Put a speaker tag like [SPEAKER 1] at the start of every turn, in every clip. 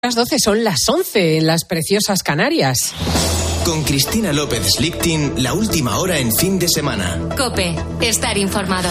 [SPEAKER 1] Las 12 son las 11 en las preciosas Canarias.
[SPEAKER 2] Con Cristina López Slichting, la última hora en fin de semana.
[SPEAKER 3] COPE, estar informado.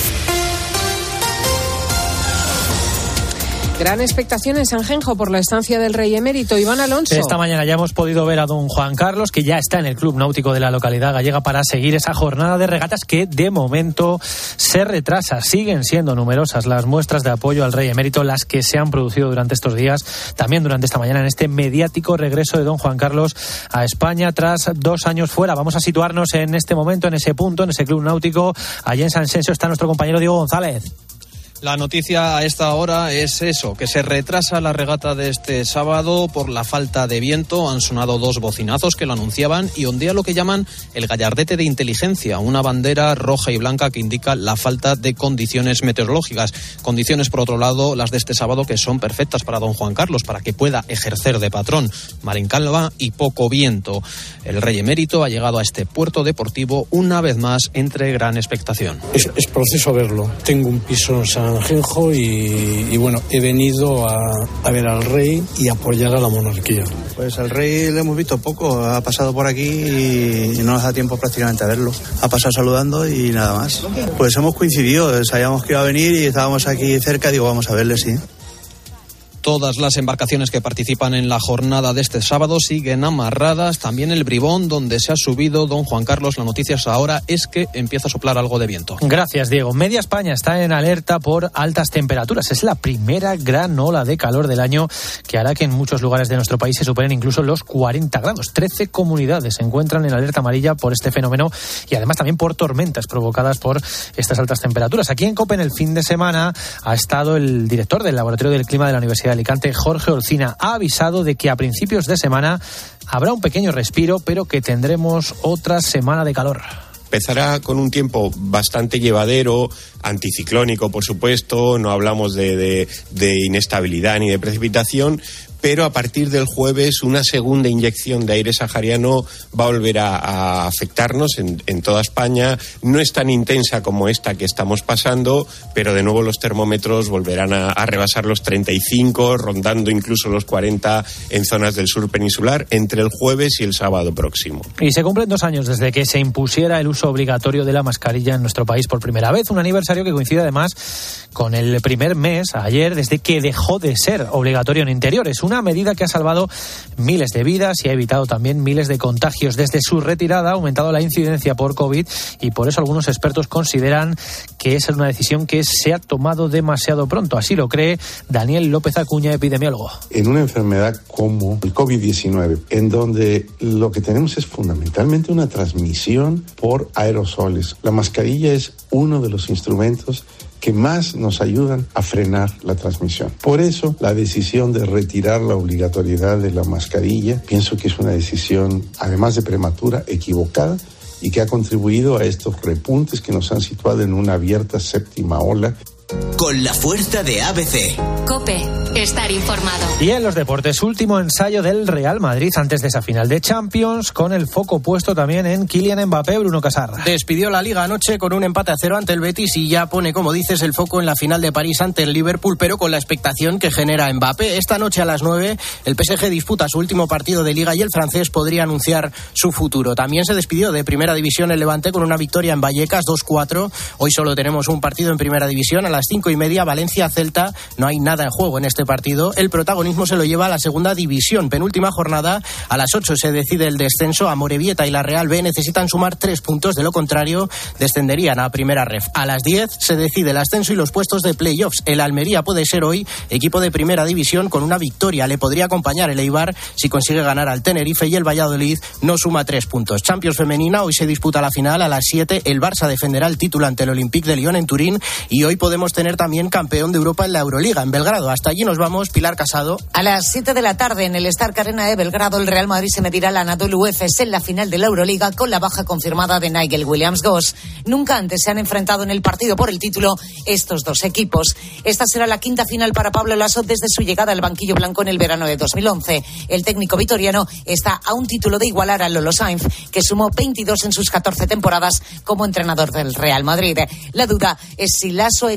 [SPEAKER 1] Gran expectación en Sanjenjo por la estancia del Rey Emérito. Iván Alonso.
[SPEAKER 4] Esta mañana ya hemos podido ver a don Juan Carlos, que ya está en el Club Náutico de la localidad gallega para seguir esa jornada de regatas que de momento se retrasa. Siguen siendo numerosas las muestras de apoyo al Rey Emérito, las que se han producido durante estos días, también durante esta mañana, en este mediático regreso de don Juan Carlos a España tras 2 años fuera. Vamos a situarnos en este momento, en ese punto, en ese Club Náutico. Allí en Sanxenxo está nuestro compañero Diego González.
[SPEAKER 5] La noticia a esta hora es eso, que se retrasa la regata de este sábado por la falta de viento. Han sonado 2 bocinazos que lo anunciaban y ondea lo que llaman el gallardete de inteligencia, una bandera roja y blanca que indica la falta de condiciones meteorológicas. Condiciones, por otro lado, las de este sábado, que son perfectas para don Juan Carlos, para que pueda ejercer de patrón. Mar en calma y poco viento. El Rey Emérito ha llegado a este puerto deportivo una vez más entre gran expectación.
[SPEAKER 6] Es proceso verlo. Tengo un piso en Sanjenjo y bueno, he venido a ver al Rey y apoyar a la monarquía.
[SPEAKER 7] Pues al Rey le hemos visto poco, ha pasado por aquí y no nos da tiempo prácticamente a verlo. Ha pasado saludando y nada más. Pues hemos coincidido, sabíamos que iba a venir y estábamos aquí cerca, digo, vamos a verle, sí.
[SPEAKER 5] Todas las embarcaciones que participan en la jornada de este sábado siguen amarradas. También el Bribón, donde se ha subido don Juan Carlos. La noticia ahora es que empieza a soplar algo de viento.
[SPEAKER 4] Gracias, Diego. Media España está en alerta por altas temperaturas. Es la primera gran ola de calor del año que hará que en muchos lugares de nuestro país se superen incluso los 40 grados. 13 comunidades se encuentran en alerta amarilla por este fenómeno y además también por tormentas provocadas por estas altas temperaturas. Aquí en COPE, en el fin de semana, ha estado el director del Laboratorio del Clima de la Universidad de Alicante, Jorge Olcina. Ha avisado de que a principios de semana habrá un pequeño respiro, pero que tendremos otra semana de calor.
[SPEAKER 8] Empezará con un tiempo bastante llevadero, anticiclónico, por supuesto, no hablamos de inestabilidad ni de precipitación, pero a partir del jueves una segunda inyección de aire sahariano va a volver a afectarnos en toda España. No es tan intensa como esta que estamos pasando, pero de nuevo los termómetros volverán a rebasar los 35, rondando incluso los 40 en zonas del sur peninsular entre el jueves y el sábado próximo.
[SPEAKER 4] Y se cumplen 2 años desde que se impusiera el uso obligatorio de la mascarilla en nuestro país por primera vez. Un aniversario que coincide además con el primer mes, ayer, desde que dejó de ser obligatorio en interiores. Una medida que ha salvado miles de vidas y ha evitado también miles de contagios. Desde su retirada ha aumentado la incidencia por COVID y por eso algunos expertos consideran que es una decisión que se ha tomado demasiado pronto. Así lo cree Daniel López Acuña, epidemiólogo.
[SPEAKER 9] En una enfermedad como el COVID-19, en donde lo que tenemos es fundamentalmente una transmisión por aerosoles, la mascarilla es uno de los instrumentos que más nos ayudan a frenar la transmisión. Por eso, la decisión de retirar la obligatoriedad de la mascarilla, pienso que es una decisión, además de prematura, equivocada y que ha contribuido a estos repuntes que nos han situado en una abierta 7ª ola.
[SPEAKER 2] Con la fuerza de ABC.
[SPEAKER 3] COPE, estar informado.
[SPEAKER 4] Y en los deportes, último ensayo del Real Madrid antes de esa final de Champions, con el foco puesto también en Kylian Mbappé. Bruno Casar.
[SPEAKER 10] Despidió la Liga anoche con un empate a 0 ante el Betis y ya pone, como dices, el foco en la final de París ante el Liverpool, pero con la expectación que genera Mbappé. Esta noche a las 9 el PSG disputa su último partido de Liga y el francés podría anunciar su futuro. También se despidió de Primera División el Levante con una victoria en Vallecas 2-4. Hoy solo tenemos un partido en Primera División a las 5:30, Valencia-Celta. No hay nada en juego en este partido. El protagonismo se lo lleva a la Segunda División. Penúltima jornada, a las 8 se decide el descenso. Amorebieta y la Real B necesitan sumar 3 puntos, de lo contrario descenderían a Primera Ref. A las 10 se decide el ascenso y los puestos de playoffs. El Almería puede ser hoy equipo de Primera División con una victoria. Le podría acompañar el Eibar si consigue ganar al Tenerife y el Valladolid no suma 3 puntos. Champions femenina, hoy se disputa la final a las 7. El Barça defenderá el título ante el Olympique de Lyon en Turín y hoy podemos tener también campeón de Europa en la Euroliga, en Belgrado. Hasta allí nos vamos, Pilar Casado.
[SPEAKER 11] A las 7 de la tarde en el Stark Arena de Belgrado, el Real Madrid se medirá al Anadolu Efes en la final de la Euroliga con la baja confirmada de Nigel Williams-Goss. Nunca antes se han enfrentado en el partido por el título estos dos equipos. Esta será la 5ª final para Pablo Laso desde su llegada al banquillo blanco en el verano de 2011. El técnico vitoriano está a un título de igualar a Lolo Sainz, que sumó 22 en sus 14 temporadas como entrenador del Real Madrid. La duda es si Laso echará mano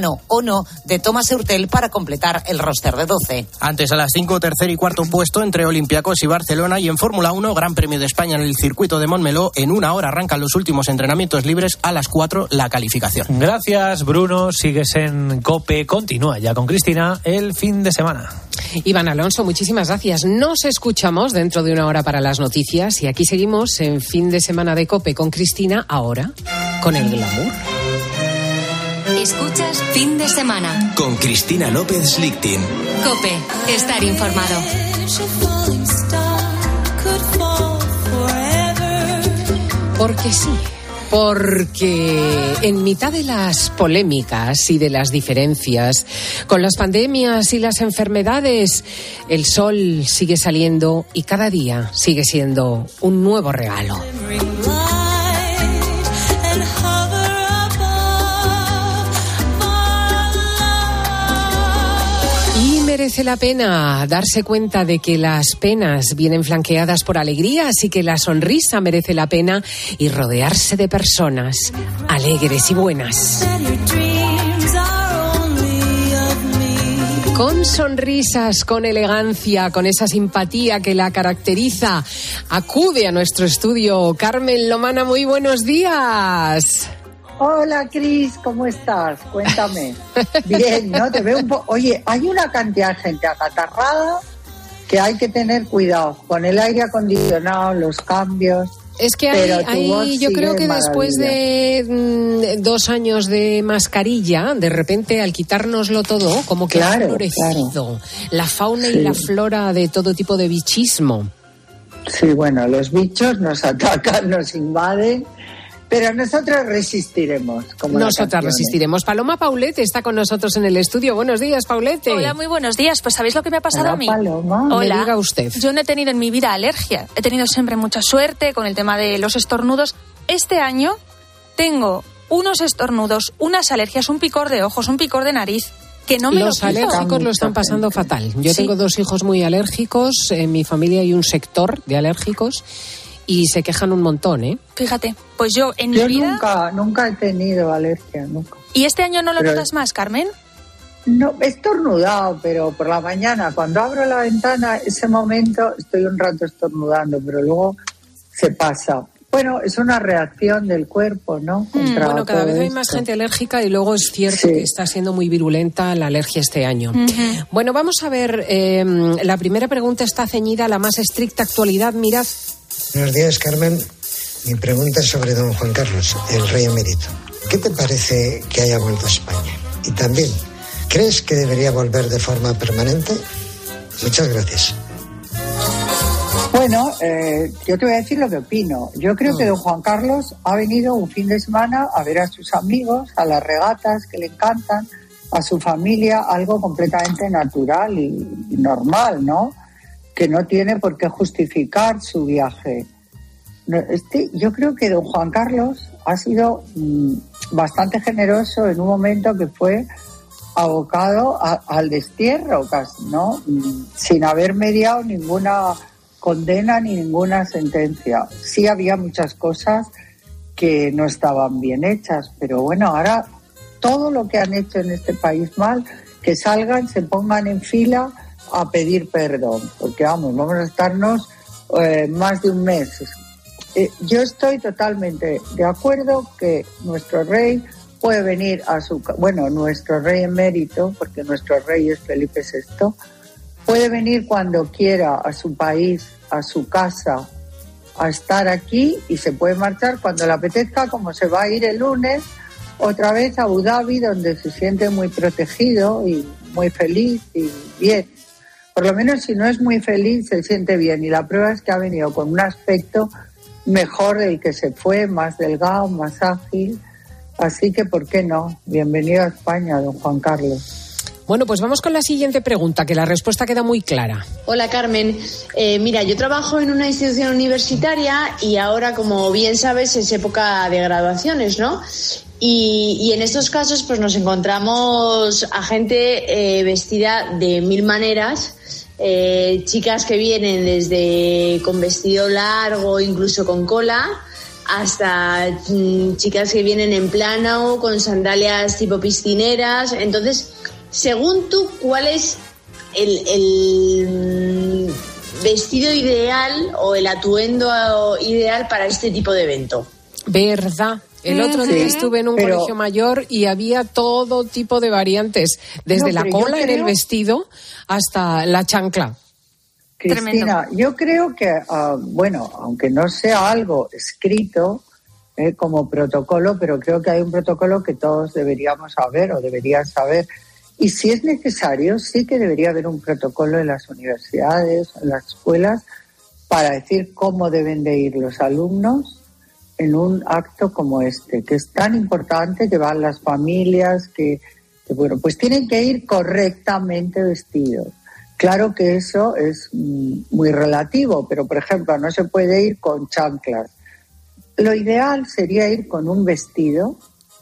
[SPEAKER 11] mano o no de Thomas Hurtel para completar el roster de 12.
[SPEAKER 10] Antes a las 5, tercer y cuarto puesto entre Olympiacos y Barcelona. Y en Fórmula 1, Gran Premio de España en el circuito de Montmeló. En 1 hora arrancan los últimos entrenamientos libres, a las 4 la calificación.
[SPEAKER 4] Gracias, Bruno. Sigues en COPE. Continúa ya con Cristina el fin de semana.
[SPEAKER 1] Iván Alonso, muchísimas gracias. Nos escuchamos dentro de 1 hora para las noticias y aquí seguimos en fin de semana de COPE con Cristina, ahora con el glamour.
[SPEAKER 3] Escuchas Fin de Semana
[SPEAKER 2] con Cristina López Lichtin.
[SPEAKER 3] COPE, estar informado.
[SPEAKER 1] Porque sí. Porque en mitad de las polémicas y de las diferencias con las pandemias y las enfermedades, el sol sigue saliendo y cada día sigue siendo un nuevo regalo. Y merece la pena darse cuenta de que las penas vienen flanqueadas por alegrías y que la sonrisa merece la pena y rodearse de personas alegres y buenas. Con sonrisas, con elegancia, con esa simpatía que la caracteriza, acude a nuestro estudio Carmen Lomana. Muy buenos días.
[SPEAKER 12] Hola, Cris, ¿cómo estás? Cuéntame. Bien, ¿no? Te veo un poco... Oye, hay una cantidad de gente acatarrada que hay que tener cuidado con el aire acondicionado, los cambios...
[SPEAKER 1] Es que hay yo creo que después de 2 años de mascarilla, de repente al quitárnoslo todo, como que ha florecido la fauna y la flora de todo tipo de bichismo.
[SPEAKER 12] Sí, bueno, los bichos nos atacan, nos invaden, pero nosotros resistiremos.
[SPEAKER 1] Nosotras resistiremos. Paloma Paulete está con nosotros en el estudio. Buenos días, Paulete.
[SPEAKER 13] Hola, muy buenos días. Pues ¿sabéis lo que me ha pasado a mí?
[SPEAKER 12] Paloma.
[SPEAKER 13] Hola.
[SPEAKER 1] Me diga usted.
[SPEAKER 13] Yo no he tenido en mi vida alergia. He tenido siempre mucha suerte con el tema de los estornudos. Este año tengo unos estornudos, unas alergias, un picor de ojos, un picor de nariz, que no me
[SPEAKER 1] Los alérgicos lo están pasando fatal. Yo tengo 2 hijos muy alérgicos. En mi familia hay un sector de alérgicos. Y se quejan un montón, ¿eh?
[SPEAKER 13] Fíjate, pues yo en mi vida...
[SPEAKER 12] nunca he tenido alergia, nunca.
[SPEAKER 13] ¿Y este año no lo notas más, Carmen?
[SPEAKER 12] No, he estornudado, pero por la mañana, cuando abro la ventana, ese momento estoy un rato estornudando, pero luego se pasa. Bueno, es una reacción del cuerpo, ¿no?
[SPEAKER 1] Bueno, cada vez hay más gente alérgica y luego es cierto que está siendo muy virulenta la alergia este año. Bueno, vamos a ver, la primera pregunta está ceñida a la más estricta actualidad. Mirad.
[SPEAKER 14] Buenos días, Carmen. Mi pregunta es sobre don Juan Carlos, el rey emérito. ¿Qué te parece que haya vuelto a España? Y también, ¿crees que debería volver de forma permanente? Muchas gracias.
[SPEAKER 12] Bueno, yo te voy a decir lo que opino. Yo creo que don Juan Carlos ha venido un fin de semana a ver a sus amigos, a las regatas que le encantan, a su familia, algo completamente natural y normal, ¿no? Que no tiene por qué justificar su viaje. Yo creo que don Juan Carlos ha sido bastante generoso en un momento que fue abocado al destierro casi, ¿no? Sin haber mediado ninguna condena ni ninguna sentencia. Sí había muchas cosas que no estaban bien hechas, pero bueno, ahora todo lo que han hecho en este país mal, que salgan, se pongan en fila a pedir perdón, porque vamos a estarnos más de un mes. Yo estoy totalmente de acuerdo que nuestro rey puede venir nuestro rey emérito, porque nuestro rey es Felipe VI, puede venir cuando quiera a su país, a su casa, a estar aquí, y se puede marchar cuando le apetezca, como se va a ir el lunes otra vez a Abu Dhabi, donde se siente muy protegido y muy feliz y bien. Por lo menos si no es muy feliz, se siente bien. Y la prueba es que ha venido con un aspecto mejor del que se fue, más delgado, más ágil. Así que, ¿por qué no? Bienvenido a España, don Juan Carlos.
[SPEAKER 1] Bueno, pues vamos con la siguiente pregunta, que la respuesta queda muy clara.
[SPEAKER 15] Hola, Carmen. Mira, yo trabajo en una institución universitaria y ahora, como bien sabes, es época de graduaciones, ¿no? Y en estos casos pues nos encontramos a gente vestida de 1000 maneras, chicas que vienen desde con vestido largo, incluso con cola, hasta chicas que vienen en plano, con sandalias tipo piscineras. Entonces, según tú, ¿cuál es el vestido ideal o el atuendo ideal para este tipo de evento?
[SPEAKER 1] ¿Verdad? El otro día estuve en un colegio mayor y había todo tipo de variantes, desde la cola en el vestido hasta la chancla.
[SPEAKER 12] Cristina, tremendo. Yo creo que, aunque no sea algo escrito como protocolo, pero creo que hay un protocolo que todos deberíamos saber o deberían saber. Y si es necesario, sí que debería haber un protocolo en las universidades, en las escuelas, para decir cómo deben de ir los alumnos en un acto como este, que es tan importante, que van las familias, que pues tienen que ir correctamente vestidos. Claro que eso es muy relativo, pero por ejemplo no se puede ir con chanclas. Lo ideal sería ir con un vestido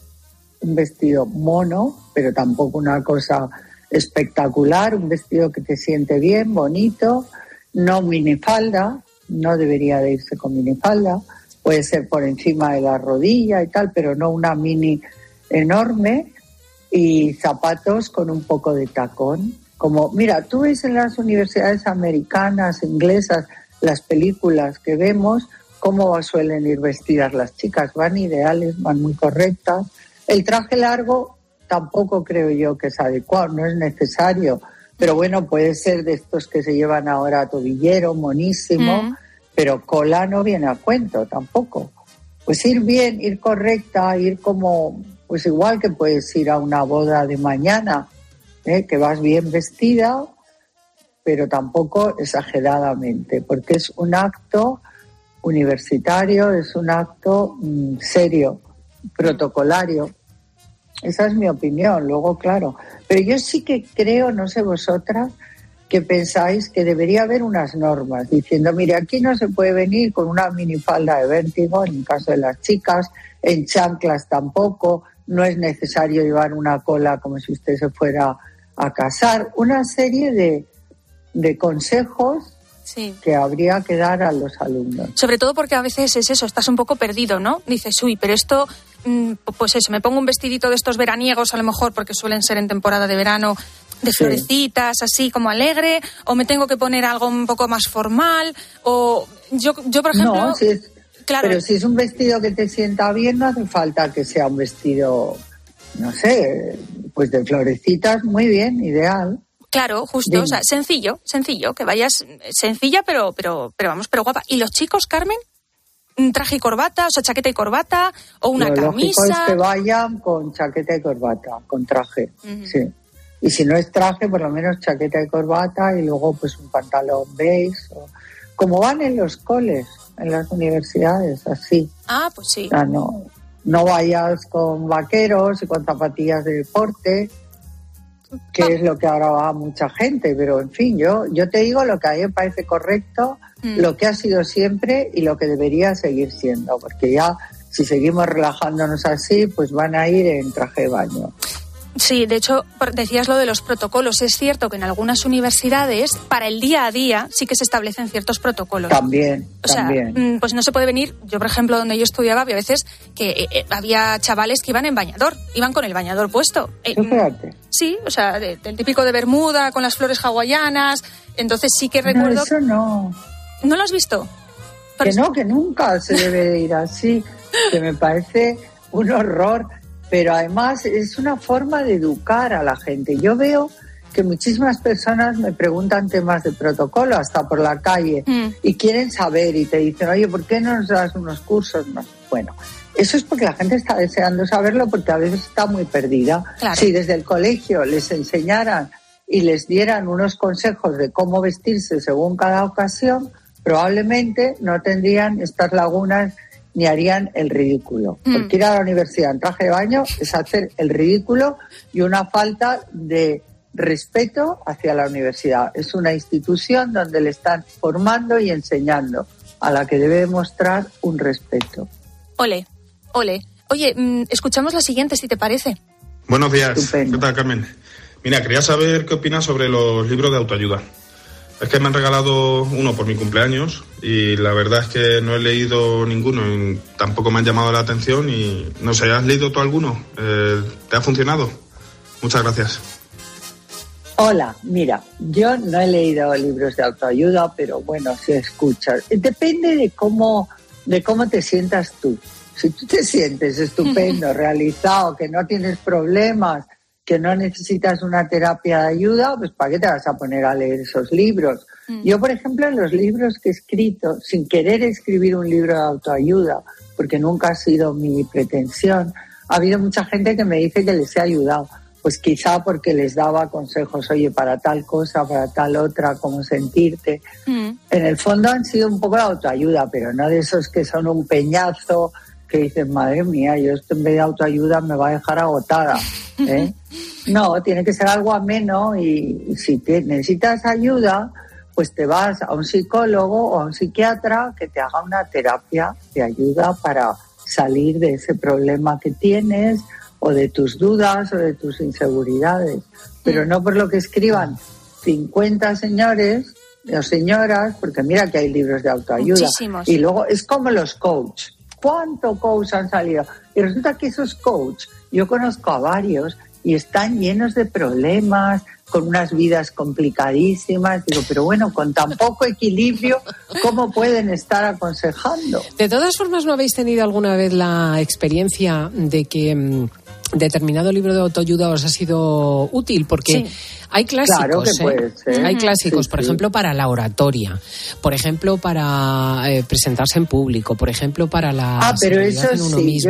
[SPEAKER 12] mono, pero tampoco una cosa espectacular, un vestido que te siente bien, bonito, no minifalda, no debería de irse con minifalda, puede ser por encima de la rodilla y tal, pero no una mini enorme, y zapatos con un poco de tacón. Como, mira, tú ves en las universidades americanas, inglesas, las películas que vemos, cómo suelen ir vestidas las chicas, van ideales, van muy correctas. El traje largo tampoco creo yo que es adecuado, no es necesario, pero bueno, puede ser de estos que se llevan ahora a tobillero, monísimo, pero cola no viene a cuento tampoco. Pues ir bien, ir correcta, ir como, pues igual que puedes ir a una boda de mañana, que vas bien vestida, pero tampoco exageradamente, porque es un acto universitario, es un acto serio, protocolario. Esa es mi opinión, luego claro. Pero yo sí que creo, no sé vosotras, que pensáis que debería haber unas normas diciendo, mire, aquí no se puede venir con una minifalda de vértigo, en el caso de las chicas, en chanclas tampoco, no es necesario llevar una cola como si usted se fuera a casar. Una serie de consejos que habría que dar a los alumnos.
[SPEAKER 13] Sobre todo porque a veces es eso, estás un poco perdido, ¿no? Dices, uy, pero esto, pues eso, me pongo un vestidito de estos veraniegos a lo mejor, porque suelen ser en temporada de verano, de florecitas, así como alegre, o me tengo que poner algo un poco más formal, o yo por ejemplo...
[SPEAKER 12] No, claro. Pero si es un vestido que te sienta bien, no hace falta que sea un vestido, no sé, pues de florecitas, muy bien, ideal.
[SPEAKER 13] Claro, justo, o sea, sencillo, que vayas sencilla, pero guapa. ¿Y los chicos, Carmen? ¿Un traje y corbata, o sea, chaqueta y corbata, o una camisa? Lo lógico es que
[SPEAKER 12] vayan con chaqueta y corbata, con traje, sí. Y si no es traje, por lo menos chaqueta y corbata, y luego pues un pantalón beige, como van en los coles, en las universidades, así.
[SPEAKER 13] Ah, pues sí.
[SPEAKER 12] O sea, no vayas con vaqueros y con zapatillas de deporte, que es lo que ahora va mucha gente, pero en fin, yo te digo lo que a mí me parece correcto, lo que ha sido siempre y lo que debería seguir siendo, porque ya si seguimos relajándonos así, pues van a ir en traje de baño.
[SPEAKER 13] Sí, de hecho, decías lo de los protocolos. Es cierto que en algunas universidades, para el día a día, sí que se establecen ciertos protocolos.
[SPEAKER 12] También.
[SPEAKER 13] O sea, pues no se puede venir. Yo, por ejemplo, donde yo estudiaba, había veces que había chavales que iban en bañador, iban con el bañador puesto.
[SPEAKER 12] Fíjate.
[SPEAKER 13] Sí, o sea, del típico de Bermuda, con las flores hawaianas. Entonces sí que recuerdo...
[SPEAKER 12] No, eso no.
[SPEAKER 13] ¿No lo has visto?
[SPEAKER 12] Que nunca se debe ir así, que me parece un horror. Pero además es una forma de educar a la gente. Yo veo que muchísimas personas me preguntan temas de protocolo hasta por la calle y quieren saber y te dicen, oye, ¿por qué no nos das unos cursos? No. Bueno, eso es porque la gente está deseando saberlo, porque a veces está muy perdida. Claro. Si desde el colegio les enseñaran y les dieran unos consejos de cómo vestirse según cada ocasión, probablemente no tendrían estas lagunas ni harían el ridículo. Porque ir a la universidad en traje de baño es hacer el ridículo y una falta de respeto hacia la universidad. Es una institución donde le están formando y enseñando, a la que debe mostrar un respeto.
[SPEAKER 13] Ole. Oye, escuchamos la siguiente, si te parece.
[SPEAKER 16] Buenos días. Estupendo. ¿Qué tal, Carmen? Mira, quería saber qué opinas sobre los libros de autoayuda. Es que me han regalado uno por mi cumpleaños y la verdad es que no he leído ninguno y tampoco me han llamado la atención y no sé, ¿has leído tú alguno? ¿Te ha funcionado? Muchas gracias.
[SPEAKER 12] Hola, mira, yo no he leído libros de autoayuda, pero bueno, si escuchas. Depende de cómo te sientas tú. Si tú te sientes estupendo, realizado, que no tienes problemas, que no necesitas una terapia de ayuda, pues ¿para qué te vas a poner a leer esos libros? Yo, por ejemplo, en los libros que he escrito, sin querer escribir un libro de autoayuda, porque nunca ha sido mi pretensión, ha habido mucha gente que me dice que les he ayudado. Pues quizá porque les daba consejos, oye, para tal cosa, para tal otra, cómo sentirte. En el fondo han sido un poco de autoayuda, pero no de esos que son un peñazo, que dices, madre mía, yo esto en vez de autoayuda me va a dejar agotada, ¿eh? No, tiene que ser algo ameno y si necesitas ayuda, pues te vas a un psicólogo o a un psiquiatra que te haga una terapia de ayuda para salir de ese problema que tienes o de tus dudas o de tus inseguridades. Pero no por lo que escriban 50 señores o señoras, porque mira que hay libros de autoayuda.
[SPEAKER 13] Muchísimos.
[SPEAKER 12] Y luego es como los coach. ¿Cuántos coach han salido? Y resulta que esos coach, yo conozco a varios y están llenos de problemas, con unas vidas complicadísimas. Digo, pero bueno, con tan poco equilibrio, ¿cómo pueden estar aconsejando?
[SPEAKER 1] De todas formas, ¿no habéis tenido alguna vez la experiencia de que determinado libro de autoayuda os ha sido útil? Porque hay clásicos,
[SPEAKER 12] claro que puede ser.
[SPEAKER 1] Hay clásicos, por ejemplo, para la oratoria, por ejemplo, para presentarse en público, por ejemplo, para la
[SPEAKER 12] pero
[SPEAKER 1] seguridad
[SPEAKER 12] eso
[SPEAKER 1] en uno
[SPEAKER 12] sí,
[SPEAKER 1] mismo.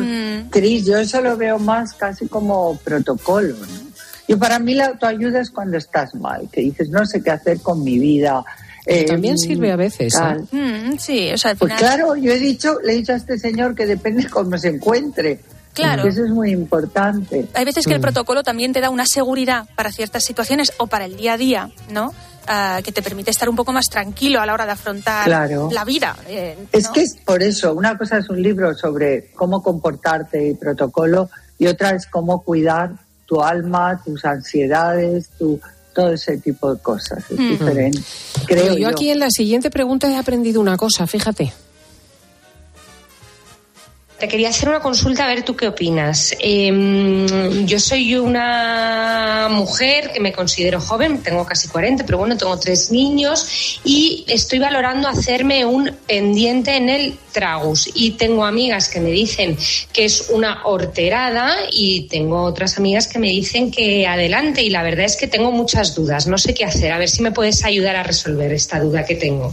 [SPEAKER 12] yo eso lo veo más casi como protocolo, ¿no? Yo para mí la autoayuda es cuando estás mal, que dices, no sé qué hacer con mi vida.
[SPEAKER 1] También sirve a veces.
[SPEAKER 13] Sí, o sea, al
[SPEAKER 12] Pues
[SPEAKER 13] final...
[SPEAKER 12] claro, le he dicho a este señor que depende cómo se encuentre.
[SPEAKER 13] Claro.
[SPEAKER 12] Eso es muy importante.
[SPEAKER 13] Hay veces que el protocolo también te da una seguridad para ciertas situaciones o para el día a día, ¿no? Que te permite estar un poco más tranquilo a la hora de afrontar la vida.
[SPEAKER 12] Es que es por eso, una cosa es un libro sobre cómo comportarte y protocolo y otra es cómo cuidar tu alma, tus ansiedades, todo ese tipo de cosas. Es diferente, creo yo.
[SPEAKER 1] Yo aquí en la siguiente pregunta he aprendido una cosa, fíjate.
[SPEAKER 17] Te quería hacer una consulta, a ver tú qué opinas. Yo soy una mujer que me considero joven, tengo casi 40, pero bueno, tengo 3 niños y estoy valorando hacerme un pendiente en el tragus. Y tengo amigas que me dicen que es una horterada y tengo otras amigas que me dicen que adelante. Y la verdad es que tengo muchas dudas, no sé qué hacer. A ver si me puedes ayudar a resolver esta duda que tengo.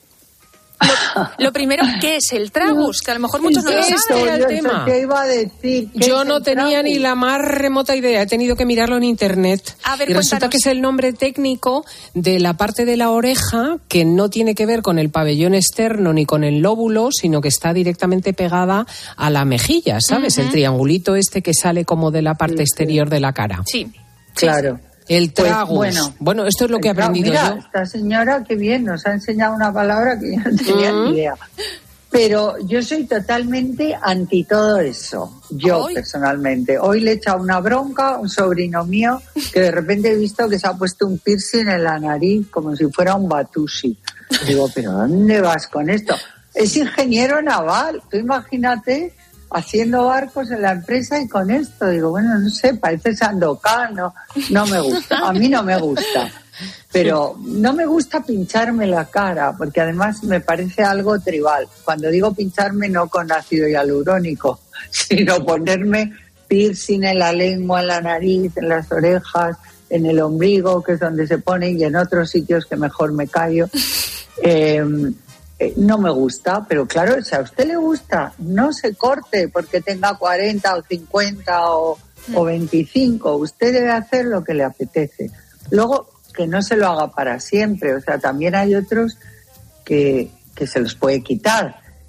[SPEAKER 13] Lo primero, ¿qué es el tragus? Que a lo mejor muchos no lo saben
[SPEAKER 1] el tema.
[SPEAKER 12] ¿Qué iba a decir?
[SPEAKER 1] Yo no tenía ni la más remota idea, he tenido que mirarlo en internet.
[SPEAKER 13] A ver,
[SPEAKER 1] y resulta que es el nombre técnico de la parte de la oreja que no tiene que ver con el pabellón externo ni con el lóbulo, sino que está directamente pegada a la mejilla, ¿sabes? El triangulito este que sale como de la parte exterior de la cara.
[SPEAKER 13] Sí.
[SPEAKER 12] Claro.
[SPEAKER 1] El tragus.
[SPEAKER 12] Pues,
[SPEAKER 1] bueno, esto es lo que he aprendido
[SPEAKER 12] mira,
[SPEAKER 1] yo.
[SPEAKER 12] Esta señora, qué bien, nos ha enseñado una palabra que yo no tenía ni idea. Pero yo soy totalmente anti todo eso, yo personalmente. Hoy le he echado una bronca a un sobrino mío que de repente he visto que se ha puesto un piercing en la nariz como si fuera un batushi. Digo, ¿pero dónde vas con esto? Es ingeniero naval, tú imagínate haciendo barcos en la empresa y con esto. Digo, bueno, no sé, parece Sandokan, no me gusta, a mí no me gusta. Pero no me gusta pincharme la cara, porque además me parece algo tribal. Cuando digo pincharme, no con ácido hialurónico, sino ponerme piercing en la lengua, en la nariz, en las orejas, en el ombligo, que es donde se ponen, y en otros sitios que mejor me callo. No me gusta, pero claro, si a usted le gusta, no se corte porque tenga 40 o 50 o 25. Usted debe hacer lo que le apetece. Luego, que no se lo haga para siempre. O sea, también hay otros que se los puede quitar.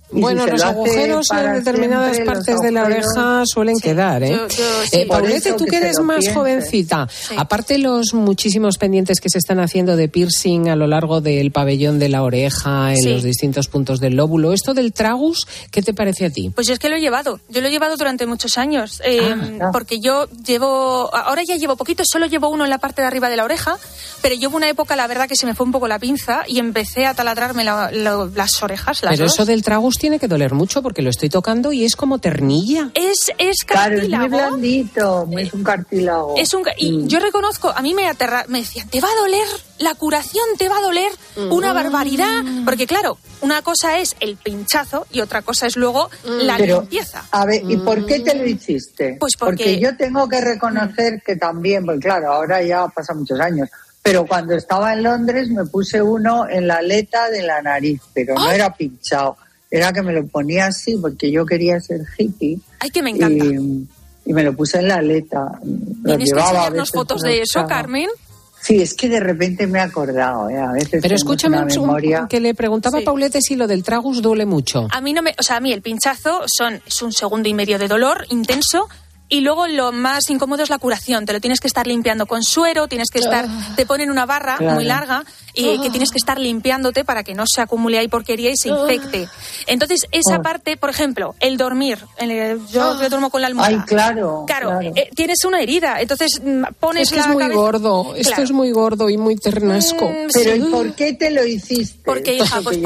[SPEAKER 1] Bueno, los agujeros en determinadas partes de la oreja suelen quedar, ¿eh? Paulete, tú que eres más jovencita, aparte los muchísimos pendientes que se están haciendo de piercing a lo largo del pabellón de la oreja, en los distintos puntos del lóbulo, ¿esto del tragus, qué te parece a ti?
[SPEAKER 13] Pues es que lo he llevado durante muchos años, porque yo ahora ya llevo poquito, solo llevo uno en la parte de arriba de la oreja, pero llevo una época, la verdad, que se me fue un poco la pinza y empecé a taladrarme las orejas, las
[SPEAKER 1] pero
[SPEAKER 13] dos.
[SPEAKER 1] Eso del tragus tiene que doler mucho porque lo estoy tocando y es como ternilla.
[SPEAKER 13] Es cartílago.
[SPEAKER 12] Claro, es muy blandito, es un cartílago.
[SPEAKER 13] Y yo reconozco, a mí me decían, te va a doler, la curación te va a doler una barbaridad, porque claro, una cosa es el pinchazo y otra cosa es luego la limpieza.
[SPEAKER 12] A ver, ¿y por qué te lo hiciste?
[SPEAKER 13] Pues
[SPEAKER 12] porque yo tengo que reconocer que también, porque claro, ahora ya pasan muchos años, pero cuando estaba en Londres me puse uno en la aleta de la nariz, pero no era pinchado. Era que me lo ponía así porque yo quería ser hippie.
[SPEAKER 13] ¡Ay, que me encanta!
[SPEAKER 12] Y me lo puse en la aleta.
[SPEAKER 13] ¿Tienes que enseñarnos fotos de eso, Carmen?
[SPEAKER 12] Sí, es que de repente me he acordado, a veces.
[SPEAKER 1] Pero escúchame, que le preguntaba a Paulete si lo del tragus duele mucho.
[SPEAKER 13] A mí a mí el pinchazo es un segundo y medio de dolor intenso. Y luego lo más incómodo es la curación. Te lo tienes que estar limpiando con suero, te ponen una barra muy larga y que tienes que estar limpiándote para que no se acumule ahí porquería y se infecte. Entonces, esa parte, por ejemplo, el dormir. Yo duermo con la almohada.
[SPEAKER 12] Ay, claro.
[SPEAKER 13] Tienes una herida, entonces pones
[SPEAKER 1] la cabeza... Es muy gordo, esto es muy gordo y muy ternasco.
[SPEAKER 12] Pero ¿y por qué te lo hiciste?
[SPEAKER 13] Porque, hija, pues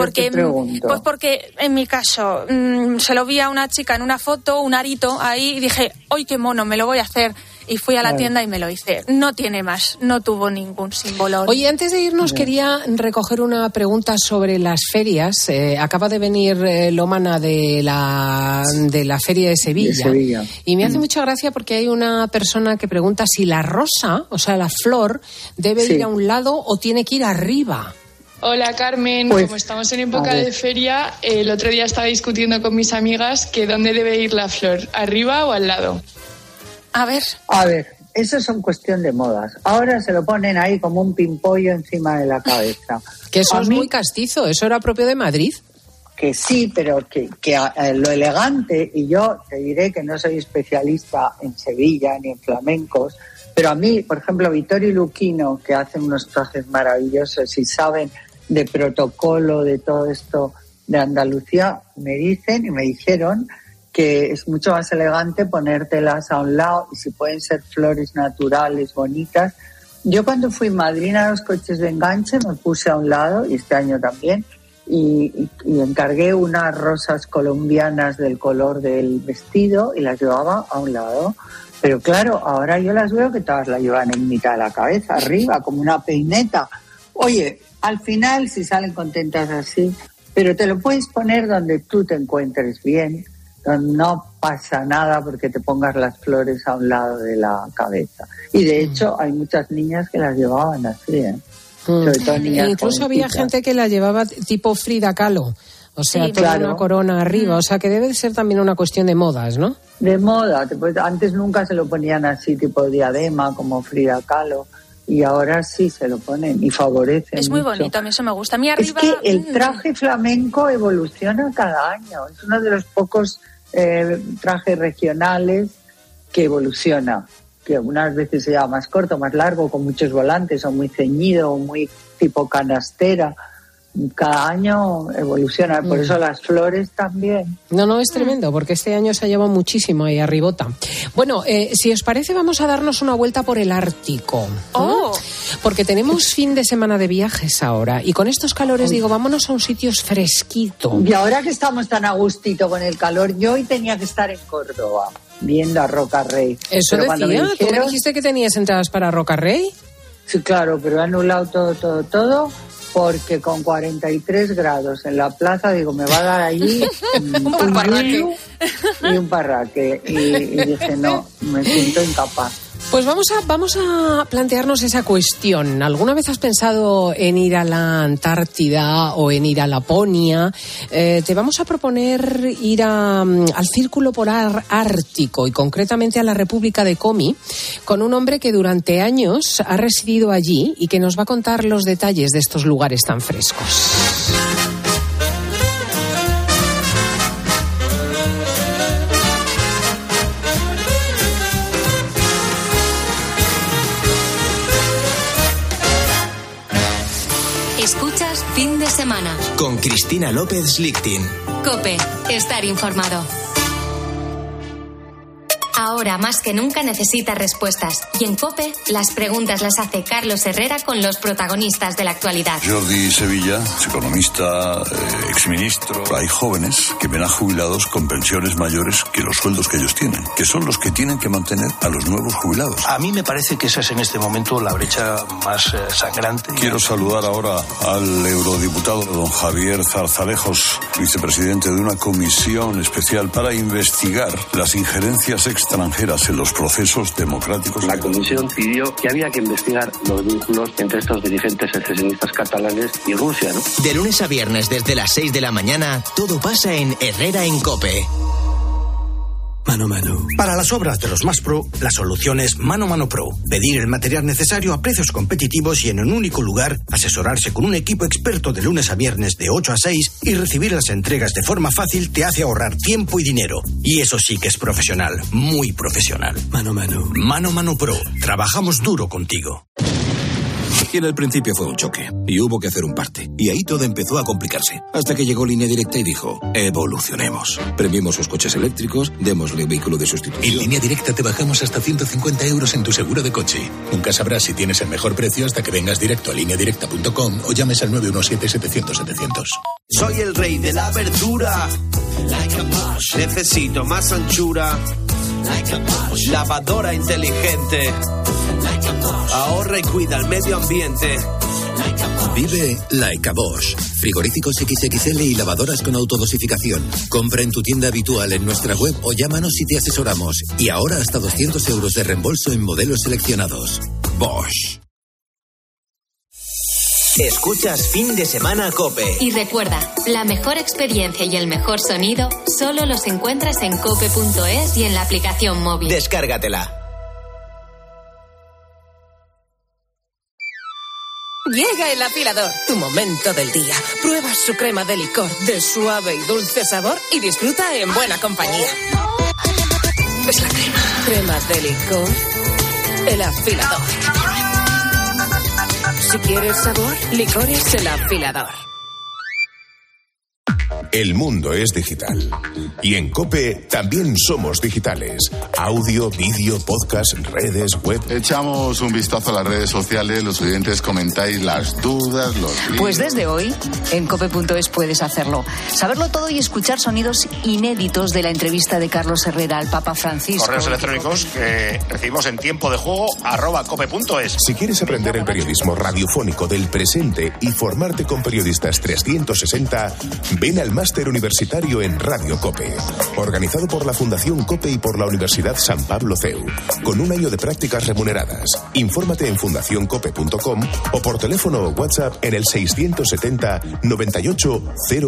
[SPEAKER 13] porque en mi caso se lo vi a una chica en una foto, un arito ahí, y dije, ¡ay, qué mono, me lo voy a hacer! Y fui a la tienda y me lo hice. No tiene más, no tuvo ningún símbolo.
[SPEAKER 1] Oye, antes de irnos quería recoger una pregunta sobre las ferias. Acaba de venir Lomana de la Feria de Sevilla. Y me hace mucha gracia porque hay una persona que pregunta si la rosa, o sea, la flor, debe ir a un lado o tiene que ir arriba.
[SPEAKER 18] Hola Carmen, como estamos en época de feria, el otro día estaba discutiendo con mis amigas que dónde debe ir la flor, ¿arriba o al lado?
[SPEAKER 13] A ver,
[SPEAKER 12] eso son cuestión de modas. Ahora se lo ponen ahí como un pimpollo encima de la cabeza.
[SPEAKER 1] Que eso es muy castizo, eso era propio de Madrid.
[SPEAKER 12] Que sí, pero que lo elegante, y yo te diré que no soy especialista en Sevilla ni en flamencos, pero a mí, por ejemplo, Vittorio y Luquino, que hacen unos trajes maravillosos y saben de protocolo, de todo esto de Andalucía, me dijeron que es mucho más elegante ponértelas a un lado y si pueden ser flores naturales, bonitas. Yo cuando fui madrina de los coches de enganche me puse a un lado, y este año también, y encargué unas rosas colombianas del color del vestido y las llevaba a un lado. Pero claro, ahora yo las veo que todas la llevan en mitad de la cabeza, arriba, como una peineta. Oye, al final si salen contentas así, pero te lo puedes poner donde tú te encuentres bien, donde no pasa nada porque te pongas las flores a un lado de la cabeza. Y de hecho hay muchas niñas que las llevaban así, Sobre todo niñas
[SPEAKER 1] incluso había gente que la llevaba tipo Frida Kahlo. O sea, toda una corona arriba. O sea, que debe de ser también una cuestión de modas, ¿no?
[SPEAKER 12] De moda. Antes nunca se lo ponían así, tipo diadema, como Frida Kahlo. Y ahora sí se lo ponen y favorecen.
[SPEAKER 13] Es muy bonito, a mí eso me gusta. A mí arriba...
[SPEAKER 12] Es que el traje flamenco evoluciona cada año. Es uno de los pocos trajes regionales que evoluciona. Que algunas veces se llama más corto, más largo, con muchos volantes, o muy ceñido, o muy tipo canastera. Cada año evoluciona, por eso las flores también.
[SPEAKER 1] No, es tremendo, porque este año se ha llevado muchísimo ahí arribota. Bueno, si os parece, vamos a darnos una vuelta por el Ártico. Porque tenemos fin de semana de viajes ahora, y con estos calores digo, vámonos a un sitio fresquito.
[SPEAKER 12] Y ahora que estamos tan a gustito con el calor, yo hoy tenía que estar en Córdoba, viendo a Roca Rey.
[SPEAKER 1] Eso decía, ¿tú me dijiste que tenías entradas para Roca Rey?
[SPEAKER 12] Sí, claro, pero he anulado todo. Porque con 43 grados en la plaza, digo, me va a dar allí un parraque. Y un parraque. Y dije, no, me siento incapaz.
[SPEAKER 1] Pues vamos a plantearnos esa cuestión. ¿Alguna vez has pensado en ir a la Antártida o en ir a Laponia? Te vamos a proponer ir al Círculo Polar Ártico y concretamente a la República de Komi con un hombre que durante años ha residido allí y que nos va a contar los detalles de estos lugares tan frescos.
[SPEAKER 3] Escuchas Fin de Semana.
[SPEAKER 2] Con Cristina López Lichtin.
[SPEAKER 3] COPE. Estar informado. Ahora más que nunca necesitas respuestas. Y en COPE, las preguntas las hace Carlos Herrera con los protagonistas de la actualidad.
[SPEAKER 19] Jordi Sevilla, economista, exministro. Hay jóvenes que ven a jubilados con pensiones mayores que los sueldos que ellos tienen, que son los que tienen que mantener a los nuevos jubilados.
[SPEAKER 10] A mí me parece que esa es en este momento la brecha más sangrante.
[SPEAKER 19] Quiero saludar ahora al eurodiputado don Javier Zarzalejos, vicepresidente de una comisión especial para investigar las injerencias extranjeras en los procesos democráticos.
[SPEAKER 20] La comisión pidió que había que investigar los vínculos entre estos dirigentes secesionistas catalanes y Rusia, ¿no?
[SPEAKER 2] De lunes a viernes desde las 6 de la mañana, todo pasa en Herrera en COPE.
[SPEAKER 21] Mano Mano. Para las obras de los más pro, la solución es Mano Mano Pro. Pedir el material necesario a precios competitivos y en un único lugar, asesorarse con un equipo experto de lunes a viernes de 8 a 6 y recibir las entregas de forma fácil te hace ahorrar tiempo y dinero. Y eso sí que es profesional, muy profesional. Mano Mano. Mano Mano Pro. Trabajamos duro contigo.
[SPEAKER 22] Y en el principio fue un choque, y hubo que hacer un parte. Y ahí todo empezó a complicarse. Hasta que llegó Línea Directa y dijo, evolucionemos. Premiemos sus coches eléctricos, démosle vehículo de sustitución.
[SPEAKER 23] En Línea Directa te bajamos hasta 150 euros en tu seguro de coche. Nunca sabrás si tienes el mejor precio hasta que vengas directo a lineadirecta.com o llames al 917-700-700.
[SPEAKER 24] Soy el rey de la verdura. Necesito más anchura. Lavadora inteligente. Ahorra y cuida el medio ambiente.
[SPEAKER 23] Vive Like a Bosch. Frigoríficos XXL y lavadoras con autodosificación. Compra en tu tienda habitual en nuestra web o llámanos y te asesoramos. Y ahora hasta 200 euros de reembolso en modelos seleccionados. Bosch.
[SPEAKER 2] Escuchas Fin de Semana COPE.
[SPEAKER 3] Y recuerda, la mejor experiencia y el mejor sonido solo los encuentras en cope.es y en la aplicación móvil.
[SPEAKER 2] Descárgatela.
[SPEAKER 25] Llega el afilador, tu momento del día. Prueba su crema de licor de suave y dulce sabor y disfruta en buena compañía. Es la crema de licor, el afilador. Si quieres sabor, licores el afilador.
[SPEAKER 26] El mundo es digital. Y en COPE también somos digitales. Audio, vídeo, podcast, redes, web.
[SPEAKER 27] Echamos un vistazo a las redes sociales, los oyentes comentáis las dudas, los líos.
[SPEAKER 28] Pues desde hoy, en cope.es puedes hacerlo. Saberlo todo y escuchar sonidos inéditos de la entrevista de Carlos Herrera al Papa Francisco.
[SPEAKER 29] Correos electrónicos que recibimos en tiempo de juego @cope.es.
[SPEAKER 26] Si quieres aprender el periodismo radiofónico del presente y formarte con periodistas 360, ven al Máster Universitario en Radio COPE, organizado por la Fundación COPE y por la Universidad San Pablo CEU, con un año de prácticas remuneradas. Infórmate en fundacioncope.com o por teléfono o WhatsApp en el 670 98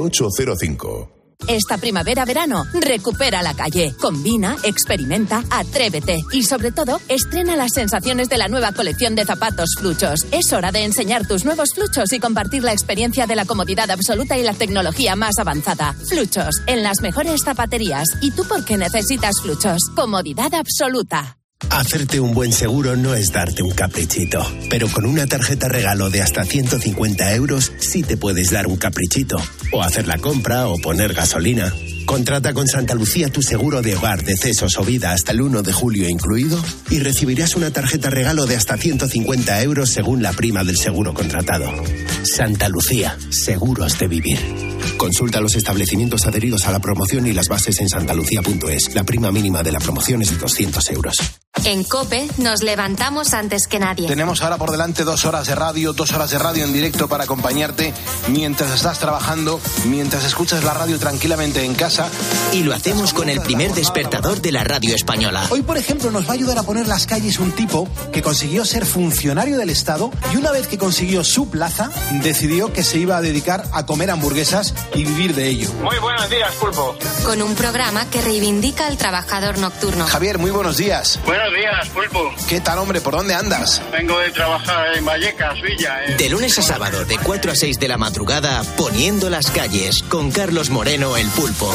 [SPEAKER 26] 0805.
[SPEAKER 30] Esta primavera-verano, recupera la calle. Combina, experimenta, atrévete y, sobre todo, estrena las sensaciones de la nueva colección de zapatos Fluchos. Es hora de enseñar tus nuevos Fluchos y compartir la experiencia de la comodidad absoluta y la tecnología más avanzada. Fluchos, en las mejores zapaterías. ¿Y tú por qué necesitas Fluchos? Comodidad absoluta.
[SPEAKER 31] Hacerte un buen seguro no es darte un caprichito, pero con una tarjeta regalo de hasta 150 euros sí te puedes dar un caprichito, o hacer la compra o poner gasolina. Contrata con Santa Lucía tu seguro de hogar, decesos o vida hasta el 1 de julio incluido y recibirás una tarjeta regalo de hasta 150 euros según la prima del seguro contratado. Santa Lucía, seguros de vivir. Consulta los establecimientos adheridos a la promoción y las bases en santalucía.es. La prima mínima de la promoción es de 200 euros.
[SPEAKER 3] En COPE nos levantamos antes que nadie.
[SPEAKER 10] Tenemos ahora por delante 2 horas de radio en directo para acompañarte mientras estás trabajando, mientras escuchas la radio tranquilamente en casa.
[SPEAKER 2] Y lo hacemos con el primer despertador de la radio española.
[SPEAKER 32] Hoy, por ejemplo, nos va a ayudar a poner las calles un tipo que consiguió ser funcionario del Estado y una vez que consiguió su plaza, decidió que se iba a dedicar a comer hamburguesas y vivir de ello.
[SPEAKER 33] Muy buenos días, Pulpo.
[SPEAKER 3] Con un programa que reivindica al trabajador nocturno.
[SPEAKER 10] Javier, muy buenos días.
[SPEAKER 33] Buenos días, Pulpo.
[SPEAKER 10] ¿Qué tal, hombre? ¿Por dónde andas?
[SPEAKER 33] Vengo de trabajar en Vallecas, Villa.
[SPEAKER 2] De lunes a sábado, de 4 a 6 de la madrugada, poniendo las calles, con Carlos Moreno, el Pulpo.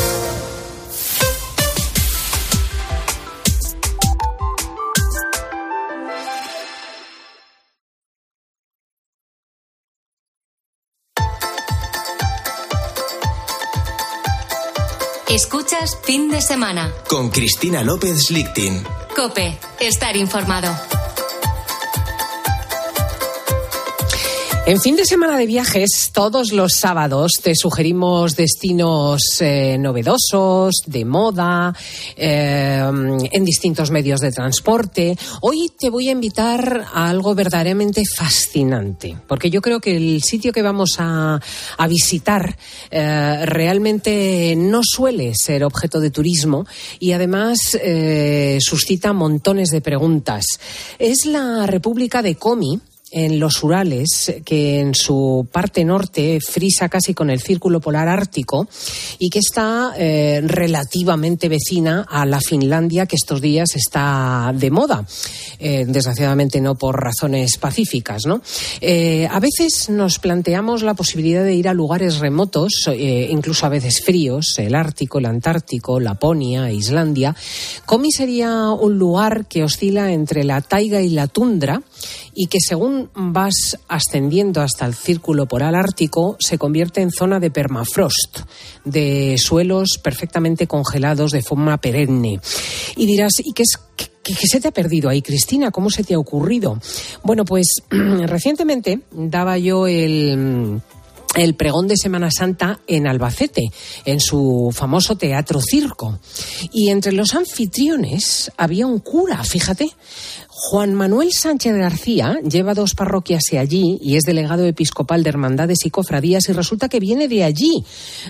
[SPEAKER 3] Escuchas Fin de Semana.
[SPEAKER 2] Con Cristina López Lichtin.
[SPEAKER 3] COPE. Estar informado.
[SPEAKER 1] En Fin de Semana de Viajes, todos los sábados te sugerimos destinos novedosos, de moda, en distintos medios de transporte. Hoy te voy a invitar a algo verdaderamente fascinante, porque yo creo que el sitio que vamos a visitar realmente no suele ser objeto de turismo y además suscita montones de preguntas. Es la República de Komi, en los Urales, que en su parte norte frisa casi con el círculo polar ártico y que está relativamente vecina a la Finlandia que estos días está de moda, desgraciadamente no por razones pacíficas, ¿no? A veces nos planteamos la posibilidad de ir a lugares remotos, incluso a veces fríos, el Ártico, el Antártico, Laponia, Islandia. Komi sería un lugar que oscila entre la taiga y la tundra y que según vas ascendiendo hasta el círculo polar ártico se convierte en zona de permafrost, de suelos perfectamente congelados de forma perenne. Y dirás, ¿y qué se te ha perdido ahí, Cristina? ¿Cómo se te ha ocurrido? Bueno, pues recientemente daba yo el pregón de Semana Santa en Albacete, en su famoso Teatro Circo. Y entre los anfitriones había un cura, fíjate. Juan Manuel Sánchez García lleva 2 parroquias allí y es delegado episcopal de hermandades y cofradías y resulta que viene de allí.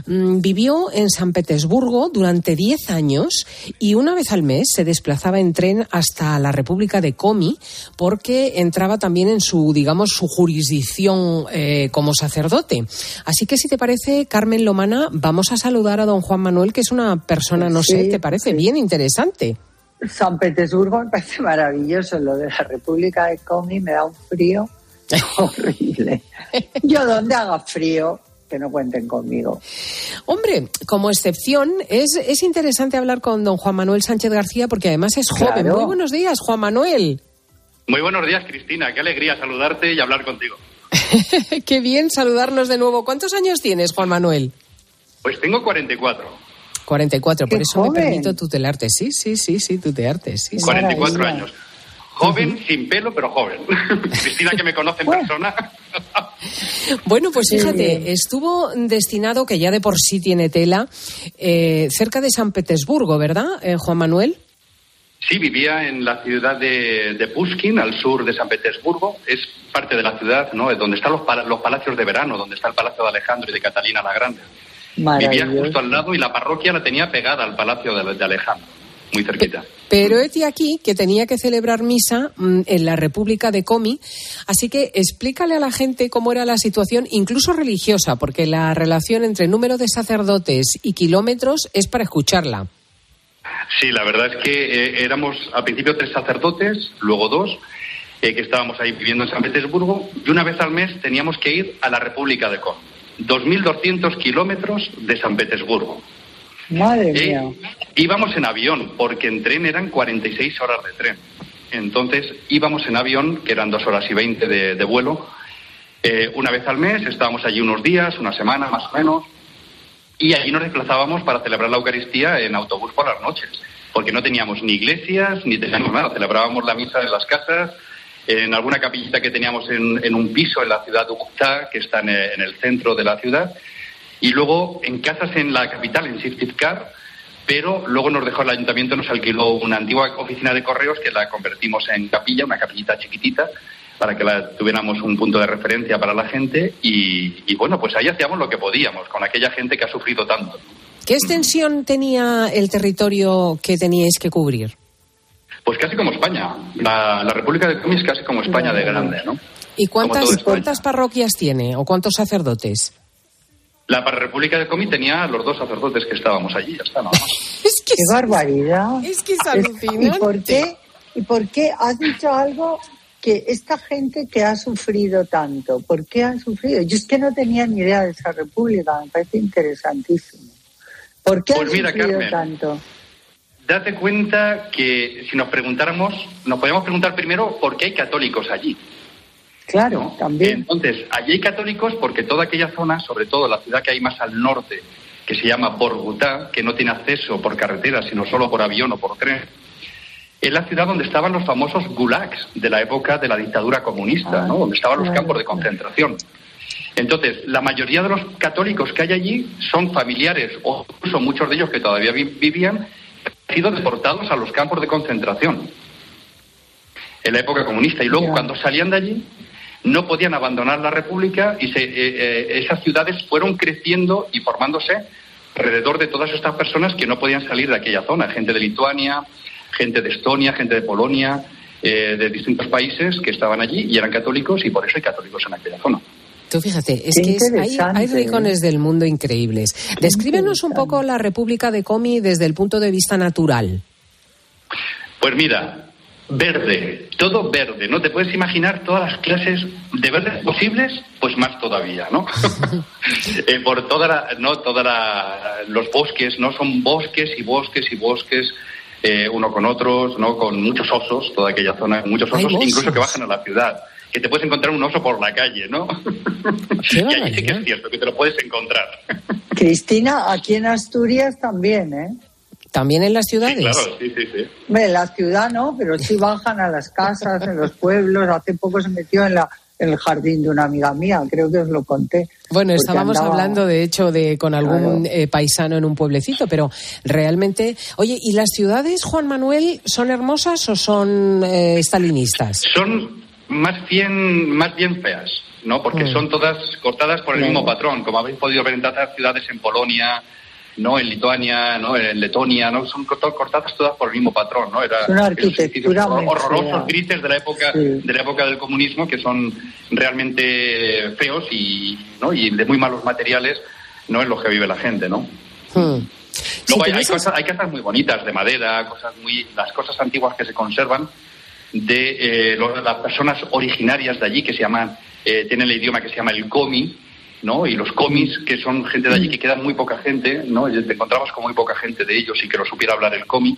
[SPEAKER 1] Vivió en San Petersburgo durante 10 años y una vez al mes se desplazaba en tren hasta la República de Komi porque entraba también en su jurisdicción como sacerdote. Así que si te parece, Carmen Lomana, vamos a saludar a don Juan Manuel, que es una persona, no sé, ¿te parece? Bien interesante.
[SPEAKER 12] San Petersburgo me parece maravilloso. Lo de la República de Komi me da un frío horrible. Yo donde haga frío, que no cuenten conmigo.
[SPEAKER 1] Hombre, como excepción, es interesante hablar con don Juan Manuel Sánchez García porque además es joven. Claro. Muy buenos días, Juan Manuel.
[SPEAKER 29] Muy buenos días, Cristina. Qué alegría saludarte y hablar contigo.
[SPEAKER 1] Qué bien saludarnos de nuevo. ¿Cuántos años tienes, Juan Manuel?
[SPEAKER 29] Pues tengo 44.
[SPEAKER 1] 44, por eso
[SPEAKER 12] joven.
[SPEAKER 1] Me permito tutelarte. Sí, tutearte. Sí.
[SPEAKER 29] 44 años. Joven, sin pelo, pero joven. Cristina, que me conoce en persona.
[SPEAKER 1] Bueno, pues fíjate, estuvo destinado, que ya de por sí tiene tela, cerca de San Petersburgo, ¿verdad, Juan Manuel?
[SPEAKER 29] Sí, vivía en la ciudad de Pushkin, al sur de San Petersburgo. Es parte de la ciudad, ¿no? Donde están los palacios de verano, donde está el Palacio de Alejandro y de Catalina la Grande. Vivía justo al lado y la parroquia la tenía pegada al Palacio de Alejandro, muy cerquita.
[SPEAKER 1] Pero hete aquí que tenía que celebrar misa en la República de Komi, así que explícale a la gente cómo era la situación, incluso religiosa, porque la relación entre número de sacerdotes y kilómetros es para escucharla.
[SPEAKER 29] Sí, la verdad es que éramos al principio 3 sacerdotes, luego 2, que estábamos ahí viviendo en San Petersburgo, y una vez al mes teníamos que ir a la República de Komi. 2.200 kilómetros de San Petersburgo.
[SPEAKER 12] Madre mía.
[SPEAKER 29] Íbamos en avión, porque en tren eran 46 horas de tren. Entonces íbamos en avión, que eran 2 horas y 20 de vuelo. Una vez al mes, estábamos allí unos días, una semana más o menos, y allí nos desplazábamos para celebrar la Eucaristía en autobús por las noches, porque no teníamos ni iglesias, ni teníamos nada. Celebrábamos la misa en las casas, en alguna capillita que teníamos en un piso en la ciudad de Ukhta, que está en el centro de la ciudad, y luego en casas en la capital, en Syktyvkar, pero luego nos dejó el ayuntamiento, nos alquiló una antigua oficina de correos que la convertimos en capilla, una capillita chiquitita, para que tuviéramos un punto de referencia para la gente, y bueno, pues ahí hacíamos lo que podíamos, con aquella gente que ha sufrido tanto.
[SPEAKER 1] ¿Qué extensión tenía el territorio que teníais que cubrir?
[SPEAKER 29] Pues casi como España. La República de Komi es casi como España de grande, ¿no?
[SPEAKER 1] ¿Y cuántas parroquias tiene o cuántos sacerdotes?
[SPEAKER 29] La República de Komi tenía los 2 sacerdotes que estábamos allí, ya está, nada más.
[SPEAKER 12] ¡Qué barbaridad!
[SPEAKER 1] Es que es alucinante.
[SPEAKER 12] ¿Y por qué has dicho algo que esta gente que ha sufrido tanto, por qué han sufrido? Yo es que no tenía ni idea de esa república, me parece interesantísimo. ¿Por qué han sufrido Carmen, tanto?
[SPEAKER 29] Date cuenta que si nos preguntáramos, nos podríamos preguntar primero por qué hay católicos allí.
[SPEAKER 12] Claro,
[SPEAKER 29] ¿no?
[SPEAKER 12] también.
[SPEAKER 29] Entonces, allí hay católicos porque toda aquella zona, sobre todo la ciudad que hay más al norte, que se llama Vorkutá, que no tiene acceso por carretera, sino solo por avión o por tren. Es la ciudad donde estaban los famosos gulags de la época de la dictadura comunista, ¿no? Donde estaban los campos de concentración. Entonces, la mayoría de los católicos que hay allí son familiares, o incluso muchos de ellos que todavía vivían, han sido deportados a los campos de concentración en la época comunista. Y luego, cuando salían de allí, no podían abandonar la República y esas ciudades fueron creciendo y formándose alrededor de todas estas personas que no podían salir de aquella zona. Gente de Lituania, gente de Estonia, gente de Polonia, de distintos países que estaban allí y eran católicos, y por eso hay católicos en aquella zona.
[SPEAKER 1] Tú fíjate, es que hay rincones del mundo increíbles. Descríbenos un poco la República de Komi desde el punto de vista natural.
[SPEAKER 29] Pues mira, verde, todo verde, ¿no? Te puedes imaginar todas las clases de verdes posibles, pues más todavía, ¿no? Por los bosques, ¿no? Son bosques y bosques y bosques, uno con otros, ¿no? Con muchos osos, toda aquella zona, muchos osos, incluso que bajan a la ciudad. Que te puedes encontrar un oso por la calle, ¿no? Y allí sí que es cierto, que te lo puedes encontrar.
[SPEAKER 12] Cristina, aquí en Asturias también, ¿eh?
[SPEAKER 1] ¿También en las ciudades?
[SPEAKER 29] Sí, claro, sí.
[SPEAKER 12] En la ciudad no, pero sí bajan a las casas, en los pueblos. Hace poco se metió en el jardín de una amiga mía, creo que os lo conté.
[SPEAKER 1] Bueno, estábamos hablando, de hecho, con algún paisano en un pueblecito, pero realmente... Oye, ¿y las ciudades, Juan Manuel, son hermosas o son estalinistas?
[SPEAKER 29] Son más bien feas, ¿no? Porque son todas cortadas por el mismo patrón, como habéis podido ver en tantas ciudades en Polonia, ¿no? En Lituania, ¿no? En Letonia, ¿no? Son cortadas todas por el mismo patrón, ¿no? Era
[SPEAKER 12] una arquitectura
[SPEAKER 29] horrorosos, grises de la época del comunismo, que son realmente feos y de muy malos materiales, ¿no? En los que vive la gente, ¿no? Luego hay casas muy bonitas de madera, las cosas antiguas que se conservan de las personas originarias de allí, que se llaman, tienen el idioma que se llama el komi, ¿no? Y los komis, que son gente de allí, que queda muy poca gente, ¿no? Y te encontrabas con muy poca gente de ellos y que lo supiera hablar el komi.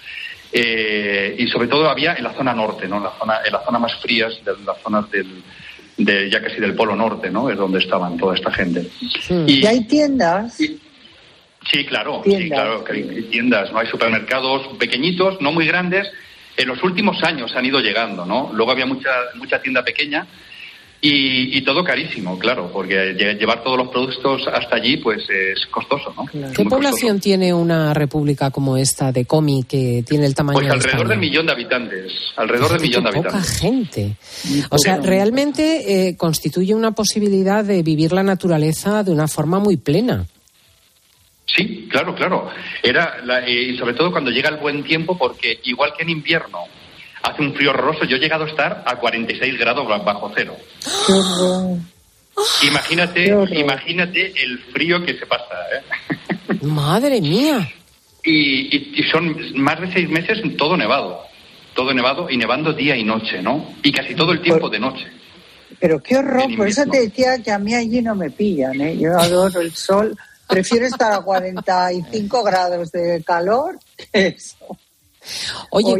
[SPEAKER 29] Y sobre todo había en la zona norte, ¿no? En la zona más frías, de las zonas ya casi del Polo Norte, ¿no? Es donde estaban toda esta gente.
[SPEAKER 12] ¿Y hay tiendas?
[SPEAKER 29] Sí, claro, que hay tiendas, ¿no? Hay supermercados pequeñitos, no muy grandes. En los últimos años han ido llegando, ¿no? Luego había mucha tienda pequeña y todo carísimo, claro, porque llevar todos los productos hasta allí, pues es costoso, ¿no?
[SPEAKER 1] Claro. ¿Qué población tiene una república como esta de Komi, que tiene el tamaño de España?
[SPEAKER 29] Pues alrededor del 1.000.000 de habitantes. Alrededor del 1.000.000 de habitantes.
[SPEAKER 1] Poca gente. O sea, realmente constituye una posibilidad de vivir la naturaleza de una forma muy plena.
[SPEAKER 29] Sí, claro. Y sobre todo cuando llega el buen tiempo, porque igual que en invierno hace un frío horroroso, yo he llegado a estar a 46 grados bajo cero. Imagínate el frío que se pasa, ¿eh?
[SPEAKER 1] ¡Madre mía!
[SPEAKER 29] Y son más de 6 meses todo nevado y nevando día y noche, ¿no? Y casi todo el tiempo de noche.
[SPEAKER 12] Pero qué horror, por eso te decía que a mí allí no me pillan, ¿eh? Yo adoro el sol. Prefiero estar a 45 grados de calor que eso.
[SPEAKER 1] Oye,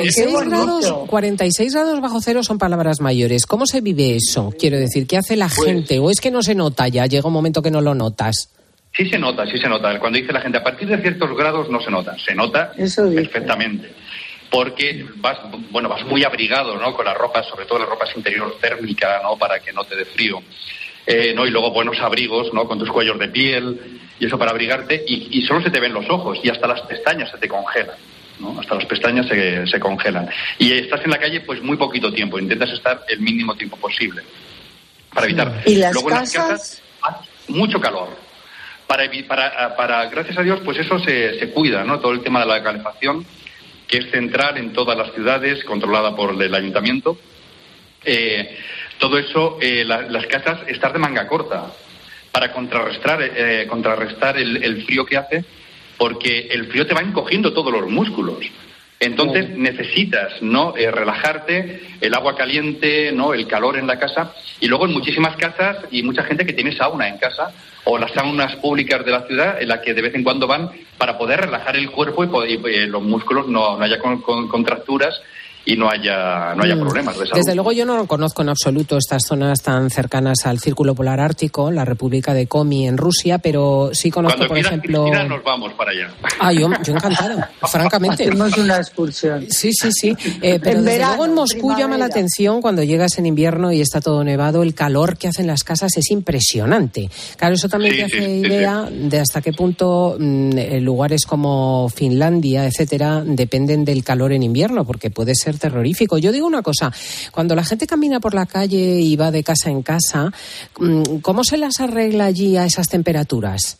[SPEAKER 1] 46 grados bajo cero son palabras mayores. ¿Cómo se vive eso? Quiero decir, ¿qué hace la gente? ¿O es que no se nota ya? Llega un momento que no lo notas.
[SPEAKER 29] Sí se nota. Cuando dice la gente, a partir de ciertos grados no se nota. Se nota perfectamente. Porque vas muy abrigado, ¿no? Con la ropa, sobre todo la ropa interior térmica, ¿no? Para que no te dé frío. ¿No? Y luego buenos abrigos, ¿no? Con tus cuellos de piel y eso para abrigarte, y solo se te ven los ojos y hasta las pestañas se te congelan, ¿no? Hasta las pestañas se congelan. Y estás en la calle pues muy poquito tiempo, intentas estar el mínimo tiempo posible para evitar.
[SPEAKER 12] ¿Y las
[SPEAKER 29] luego
[SPEAKER 12] casas?
[SPEAKER 29] En las casas mucho calor. Para gracias a Dios, pues eso se cuida, ¿no? Todo el tema de la calefacción, que es central en todas las ciudades, controlada por el ayuntamiento. Todo eso, las casas, estar de manga corta para contrarrestar el frío que hace, porque el frío te va encogiendo todos los músculos. Entonces necesitas, ¿no? Relajarte, el agua caliente, ¿no? El calor en la casa. Y luego en muchísimas casas y mucha gente que tiene sauna en casa, o las saunas públicas de la ciudad, en la que de vez en cuando van para poder relajar el cuerpo y los músculos no haya contracturas y no haya problemas de salud.
[SPEAKER 1] Desde luego yo no conozco en absoluto estas zonas tan cercanas al Círculo Polar Ártico, la República de Komi en Rusia, pero sí conozco,
[SPEAKER 29] Cuando
[SPEAKER 1] por ejemplo...
[SPEAKER 29] Cristina, nos vamos para allá.
[SPEAKER 1] Yo encantado, francamente.
[SPEAKER 12] Hacemos una excursión.
[SPEAKER 1] Sí. Pero desde luego en Moscú llama la atención cuando llegas en invierno y está todo nevado, el calor que hacen las casas es impresionante. Claro, eso también te hace idea de hasta qué punto lugares como Finlandia, etcétera, dependen del calor en invierno, porque puede ser terrorífico. Yo digo una cosa, cuando la gente camina por la calle y va de casa en casa, ¿cómo se las arregla allí a esas temperaturas?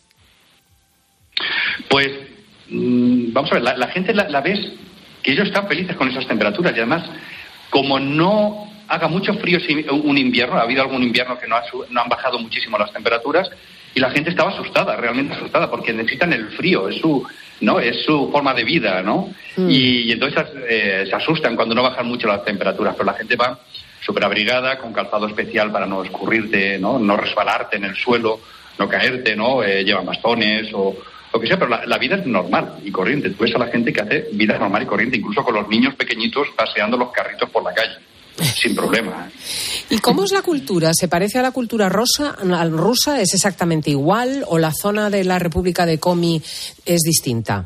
[SPEAKER 29] Pues, vamos a ver, la gente la ves que ellos están felices con esas temperaturas y además, como no haga mucho frío un invierno, ha habido algún invierno que no han bajado muchísimo las temperaturas y la gente estaba asustada, realmente asustada, porque necesitan el frío, es su forma de vida, ¿no? Y entonces se asustan cuando no bajan mucho las temperaturas, pero la gente va súper abrigada, con calzado especial para no escurrirte, no resbalarte en el suelo, no caerte, ¿no? Llevan bastones o lo que sea, pero la vida es normal y corriente. Tú ves a la gente que hace vida normal y corriente, incluso con los niños pequeñitos paseando los carritos por la calle, sin problema.
[SPEAKER 1] ¿Y cómo es la cultura? ¿Se parece a la cultura rusa? ¿Es exactamente igual o la zona de la República de Komi es distinta?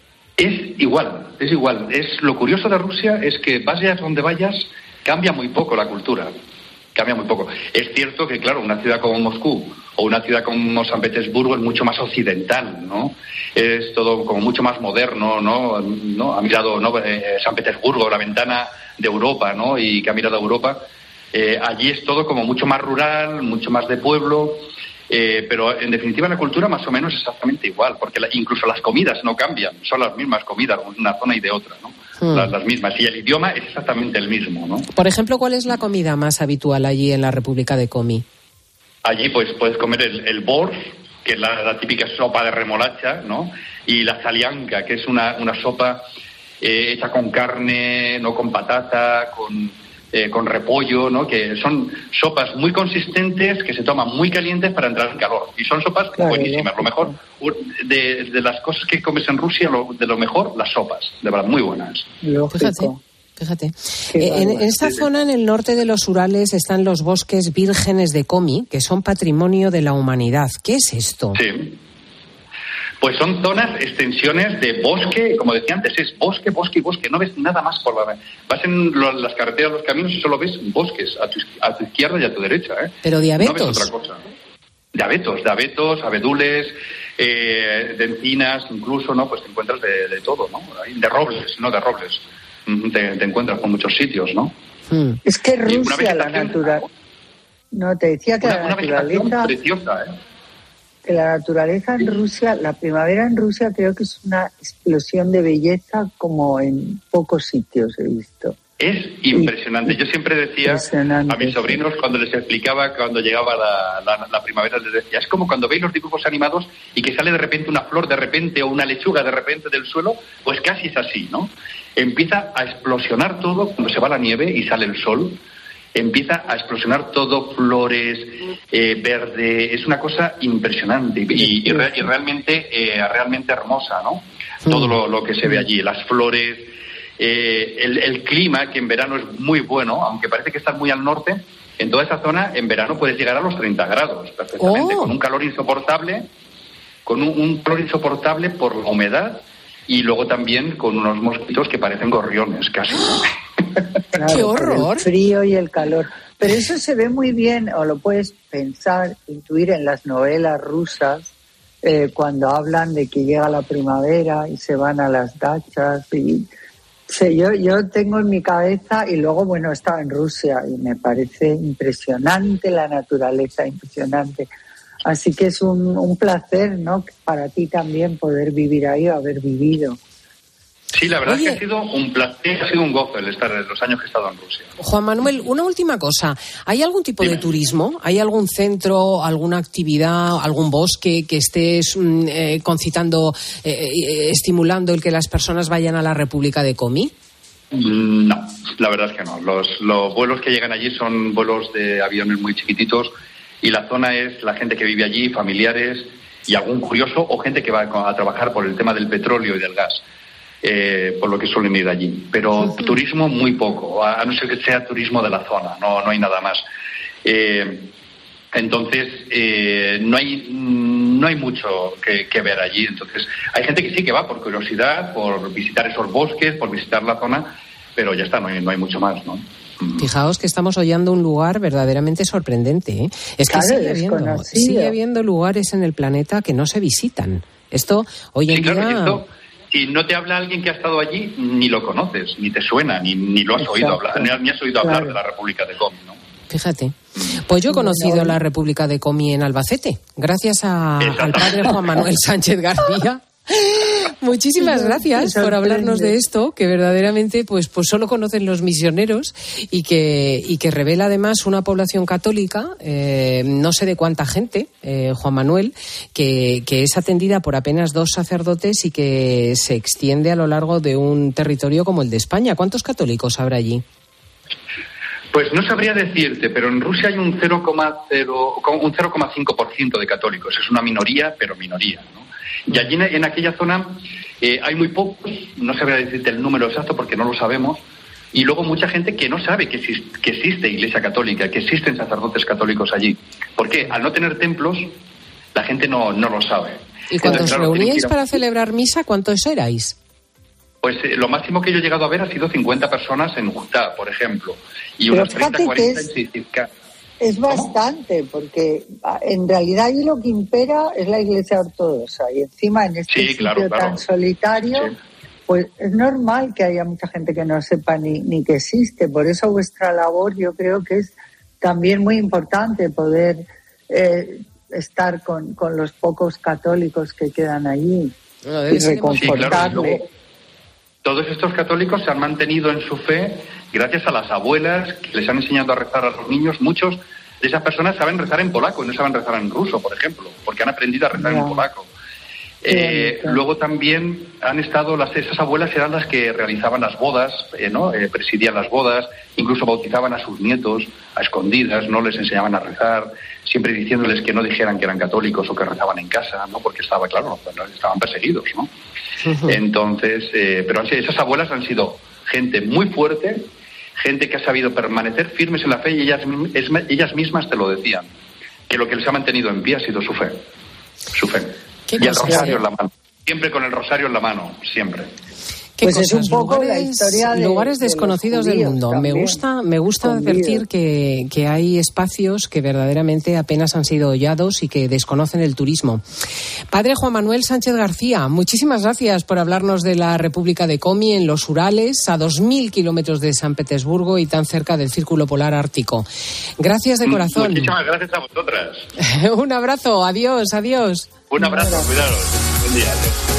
[SPEAKER 29] Es igual. Lo curioso de Rusia es que vayas donde vayas, cambia muy poco la cultura. Cambia muy poco. Es cierto que, claro, una ciudad como Moscú o una ciudad como San Petersburgo es mucho más occidental, ¿no? Es todo como mucho más moderno, ¿no? Ha mirado San Petersburgo, la ventana de Europa, ¿no? Y que ha mirado a Europa. Allí es todo como mucho más rural, mucho más de pueblo, pero en definitiva la cultura más o menos es exactamente igual, porque incluso las comidas no cambian, son las mismas comidas de una zona y de otra, ¿no? Las mismas, y el idioma es exactamente el mismo, ¿no?
[SPEAKER 1] Por ejemplo, ¿cuál es la comida más habitual allí en la República de Komi?
[SPEAKER 29] Allí pues puedes comer el borsch, que es la típica sopa de remolacha, ¿no? Y la zalianka, que es una sopa hecha con carne, no con patata, con repollo, ¿no? Que son sopas muy consistentes que se toman muy calientes para entrar en calor. Y son sopas buenísimas. Lo mejor de las cosas que comes en Rusia, de lo mejor, las sopas. De verdad, muy buenas.
[SPEAKER 1] Fíjate. En esta zona, en el norte de los Urales, están los bosques vírgenes de Komi, que son patrimonio de la humanidad. ¿Qué es esto?
[SPEAKER 29] Sí. Pues son zonas, extensiones de bosque, como decía antes, es bosque. No ves nada más por la... Vas en las carreteras, los caminos y solo ves bosques a tu izquierda y a tu derecha, ¿eh?
[SPEAKER 1] Pero de abetos.
[SPEAKER 29] No ves otra cosa. De abetos, abedules, de encinas, incluso, ¿no? Pues te encuentras de todo, ¿no? De robles. Te encuentras por muchos sitios, ¿no?
[SPEAKER 12] Es que Rusia, la naturaleza... No, te decía que la naturaleza...
[SPEAKER 29] preciosa, ¿eh?
[SPEAKER 12] Que la naturaleza en Rusia, la primavera en Rusia creo que es una explosión de belleza como en pocos sitios he visto.
[SPEAKER 29] Es impresionante. Yo siempre decía a mis sobrinos cuando les explicaba cuando llegaba la primavera, les decía, es como cuando veis los dibujos animados y que sale de repente una flor de repente o una lechuga de repente del suelo, pues casi es así, ¿no? Empieza a explosionar todo cuando se va la nieve y sale el sol. Empieza a explosionar todo, flores, verde, es una cosa impresionante y realmente hermosa, ¿no? Todo lo que se ve allí, las flores, el clima, que en verano es muy bueno, aunque parece que está muy al norte, en toda esa zona en verano puedes llegar a los 30 grados perfectamente, con un calor insoportable, por la humedad y luego también con unos mosquitos que parecen gorriones casi.
[SPEAKER 12] Claro,
[SPEAKER 1] ¡qué horror!
[SPEAKER 12] El frío y el calor. Pero eso se ve muy bien, o lo puedes pensar, intuir en las novelas rusas, cuando hablan de que llega la primavera y se van a las dachas. Y, yo tengo en mi cabeza, y luego, bueno, estaba en Rusia y me parece impresionante la naturaleza, impresionante. Así que es un placer, ¿no?, para ti también poder vivir ahí o haber vivido.
[SPEAKER 29] Sí, la verdad es que ha sido un placer, ha sido un gozo el estar los años que he estado en Rusia.
[SPEAKER 1] Juan Manuel, una última cosa. ¿Hay algún tipo de turismo? ¿Hay algún centro, alguna actividad, algún bosque que estés concitando, estimulando el que las personas vayan a la República de Komi?
[SPEAKER 29] No, la verdad es que no. Los vuelos que llegan allí son vuelos de aviones muy chiquititos y la zona es la gente que vive allí, familiares y algún curioso o gente que va a trabajar por el tema del petróleo y del gas. por lo que suelen ir allí. Pero turismo muy poco, a no ser que sea turismo de la zona, no hay nada más. Entonces, no hay mucho que ver allí. Entonces, hay gente que sí que va por curiosidad, por visitar esos bosques, por visitar la zona, pero ya está, no hay mucho más, ¿no?
[SPEAKER 1] Fijaos que estamos oyendo un lugar verdaderamente sorprendente, ¿eh? Es que
[SPEAKER 12] claro,
[SPEAKER 1] sigue habiendo lugares en el planeta que no se visitan. Esto hoy en día...
[SPEAKER 29] Si no te habla alguien que ha estado allí, ni lo conoces, ni te suena, ni lo has oído hablar, ni has oído hablar de la República de Komi, ¿no?
[SPEAKER 1] Fíjate. Pues yo he conocido la República de Komi en Albacete, gracias al padre Juan Manuel Sánchez García. Muchísimas gracias por hablarnos de esto, que verdaderamente pues solo conocen los misioneros y que revela además una población católica, no sé de cuánta gente, Juan Manuel, que es atendida por apenas 2 sacerdotes y que se extiende a lo largo de un territorio como el de España. ¿Cuántos católicos habrá allí?
[SPEAKER 29] Pues no sabría decirte, pero en Rusia hay un 0,5% de católicos. Es una minoría, pero minoría, ¿no? Y allí en aquella zona hay muy pocos, no sabría decirte el número exacto porque no lo sabemos, y luego mucha gente que no sabe que existe Iglesia Católica, que existen sacerdotes católicos allí. ¿Por qué? Al no tener templos, la gente no lo sabe.
[SPEAKER 1] ¿Y cuando os reuníais para celebrar misa, cuántos erais?
[SPEAKER 29] Pues lo máximo que yo he llegado a ver ha sido 50 personas en Utah, por ejemplo, y unos 30, 40 en Sisivka.
[SPEAKER 12] Es bastante, porque en realidad allí lo que impera es la Iglesia Ortodoxa, y encima en este sitio tan solitario, pues es normal que haya mucha gente que no sepa ni que existe. Por eso vuestra labor yo creo que es también muy importante poder estar con los pocos católicos que quedan allí y reconfortarle.
[SPEAKER 29] Sí, todos estos católicos se han mantenido en su fe gracias a las abuelas que les han enseñado a rezar a los niños. Muchos de esas personas saben rezar en polaco y no saben rezar en ruso, por ejemplo, porque han aprendido a rezar en polaco. Luego también han estado, esas abuelas eran las que realizaban las bodas, presidían las bodas, incluso bautizaban a sus nietos a escondidas, no les enseñaban a rezar, siempre diciéndoles que no dijeran que eran católicos o que rezaban en casa, ¿no? Porque estaban perseguidos, ¿no? Entonces, pero esas abuelas han sido gente muy fuerte, gente que ha sabido permanecer firmes en la fe, y ellas mismas te lo decían, que lo que les ha mantenido en pie ha sido su fe. Y el rosario en la mano, siempre con el rosario en la mano, siempre.
[SPEAKER 12] Pues es un poco la historia de
[SPEAKER 1] lugares desconocidos del mundo. También. Me gusta advertir que hay espacios que verdaderamente apenas han sido hollados y que desconocen el turismo. Padre Juan Manuel Sánchez García, muchísimas gracias por hablarnos de la República de Komi en los Urales, a 2.000 kilómetros de San Petersburgo y tan cerca del Círculo Polar Ártico. Gracias de corazón.
[SPEAKER 29] Muchísimas gracias a vosotras.
[SPEAKER 1] Un abrazo, adiós.
[SPEAKER 29] Un abrazo, cuidaros. Buen día.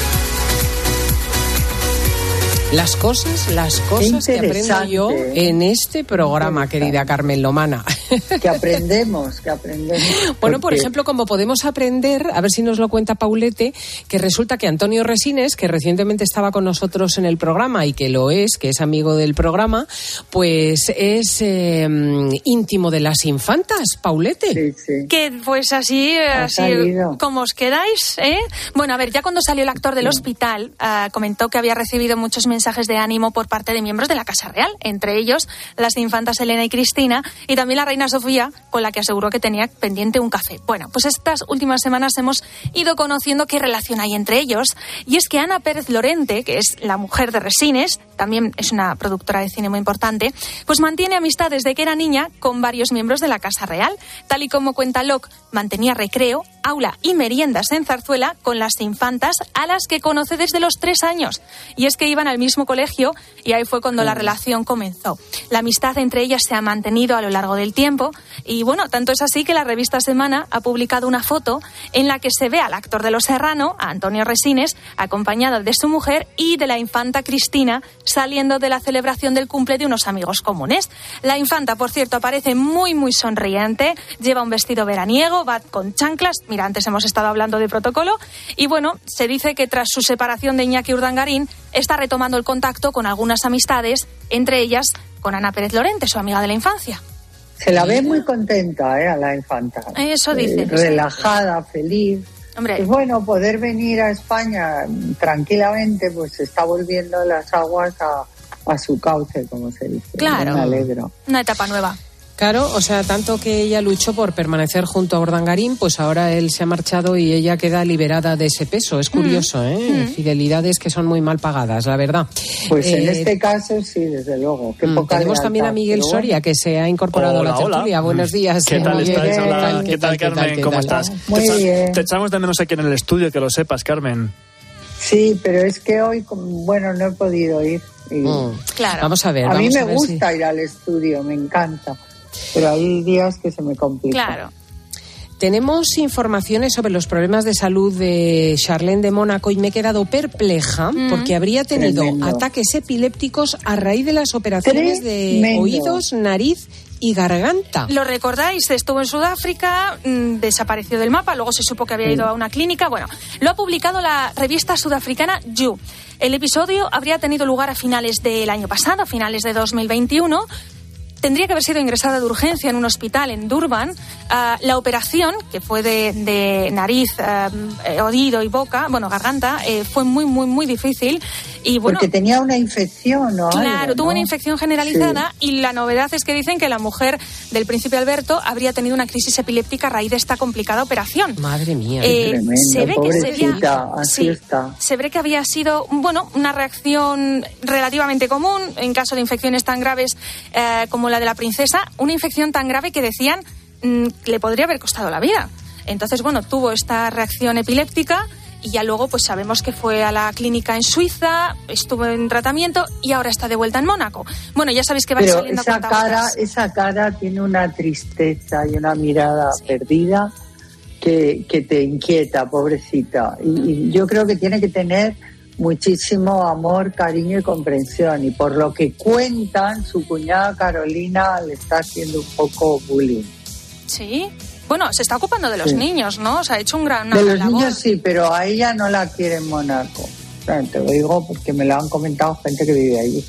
[SPEAKER 1] Las cosas que aprendo yo en este programa, querida Carmen Lomana.
[SPEAKER 12] Que aprendemos.
[SPEAKER 1] Bueno, por ejemplo, como podemos aprender, a ver si nos lo cuenta Paulete, que resulta que Antonio Resines, que recientemente estaba con nosotros en el programa y que es amigo del programa, pues es íntimo de las infantas, Paulete.
[SPEAKER 12] Sí.
[SPEAKER 4] Que pues así como os quedáis, ¿eh? Bueno, a ver, ya cuando salió el actor del hospital, comentó que había recibido muchos mensajes de ánimo por parte de miembros de la Casa Real, entre ellos las infantas Elena y Cristina, y también la reina Sofía, con la que aseguró que tenía pendiente un café. Bueno, pues estas últimas semanas hemos ido conociendo qué relación hay entre ellos, y es que Ana Pérez Lorente, que es la mujer de Resines, también es una productora de cine muy importante, pues mantiene amistad desde que era niña con varios miembros de la Casa Real. Tal y como cuenta Locke, mantenía recreo, aula y meriendas en Zarzuela con las infantas, a las que conoce desde los 3 años. Y es que iban al mismo colegio, y ahí fue cuando la relación comenzó. La amistad entre ellas se ha mantenido a lo largo del tiempo, y bueno, tanto es así que la revista Semana ha publicado una foto en la que se ve al actor de Los Serrano, a Antonio Resines, acompañado de su mujer y de la infanta Cristina, saliendo de la celebración del cumple de unos amigos comunes. La infanta, por cierto, aparece muy sonriente, lleva un vestido veraniego, va con chanclas. Mira, antes hemos estado hablando de protocolo, y bueno, se dice que tras su separación de Iñaki Urdangarín está retomando el contacto con algunas amistades, entre ellas con Ana Pérez Lorente, su amiga de la infancia.
[SPEAKER 12] Se la ve muy contenta, a la infanta.
[SPEAKER 4] Eso dice.
[SPEAKER 12] Relajada, feliz.
[SPEAKER 4] Hombre.
[SPEAKER 12] Pues bueno, poder venir a España tranquilamente, pues se está volviendo las aguas a su cauce, como se dice.
[SPEAKER 4] Claro.
[SPEAKER 12] Me alegro.
[SPEAKER 4] Una etapa nueva.
[SPEAKER 1] Claro, o sea, tanto que ella luchó por permanecer junto a Urdangarín, pues ahora él se ha marchado y ella queda liberada de ese peso. Es curioso, Fidelidades que son muy mal pagadas, la verdad.
[SPEAKER 12] Pues en este caso sí, desde luego. Qué poca
[SPEAKER 1] tenemos
[SPEAKER 12] lealtad,
[SPEAKER 1] también a Miguel Soria, que se ha incorporado a la tertulia. Buenos días.
[SPEAKER 5] ¿Qué tal estáis? Hola. ¿Qué tal, Carmen? ¿Cómo estás?
[SPEAKER 12] Muy bien.
[SPEAKER 5] Te echamos de menos aquí en el estudio, que lo sepas, Carmen.
[SPEAKER 12] Sí, pero es que hoy, bueno, no he podido ir.
[SPEAKER 4] Claro.
[SPEAKER 1] Vamos a ver.
[SPEAKER 12] A mí me gusta ir al estudio, me encanta. Pero hay días que se me complica.
[SPEAKER 4] Claro.
[SPEAKER 1] Tenemos informaciones sobre los problemas de salud de Charlene de Mónaco y me he quedado perpleja porque habría tenido ataques epilépticos a raíz de las operaciones de oídos, nariz y garganta.
[SPEAKER 4] ¿Lo recordáis? Estuvo en Sudáfrica, desapareció del mapa, luego se supo que había ido a una clínica. Bueno, lo ha publicado la revista sudafricana You. El episodio habría tenido lugar a finales del año pasado, a finales de 2021. Tendría que haber sido ingresada de urgencia en un hospital en Durban. La operación, que fue de nariz, oído y boca, garganta, fue muy, muy, muy difícil. Y bueno,
[SPEAKER 12] porque tenía una infección, ¿no?
[SPEAKER 4] Claro, tuvo una infección generalizada y la novedad es que dicen que la mujer del príncipe Alberto habría tenido una crisis epiléptica a raíz de esta complicada operación.
[SPEAKER 1] Madre mía.
[SPEAKER 12] Tremendo,
[SPEAKER 4] se ve
[SPEAKER 12] pobrecita, así está.
[SPEAKER 4] Se ve que había sido, una reacción relativamente común en caso de infecciones tan graves como la de la princesa, una infección tan grave que decían le podría haber costado la vida. Entonces, tuvo esta reacción epiléptica y ya luego pues sabemos que fue a la clínica en Suiza, estuvo en tratamiento y ahora está de vuelta en Mónaco. Bueno, ya sabéis que van saliendo
[SPEAKER 12] cuentagotas. Esa cara tiene una tristeza y una mirada perdida que te inquieta, pobrecita. Y yo creo que tiene que tener muchísimo amor, cariño y comprensión. Y por lo que cuentan, su cuñada Carolina le está haciendo un poco bullying.
[SPEAKER 4] ¿Sí? Bueno, se está ocupando de los niños, ¿no? O sea, ha hecho una
[SPEAKER 12] de los
[SPEAKER 4] labor.
[SPEAKER 12] Niños sí, pero a ella no la quiere en Mónaco. O sea, te lo digo porque me lo han comentado gente que vive allí.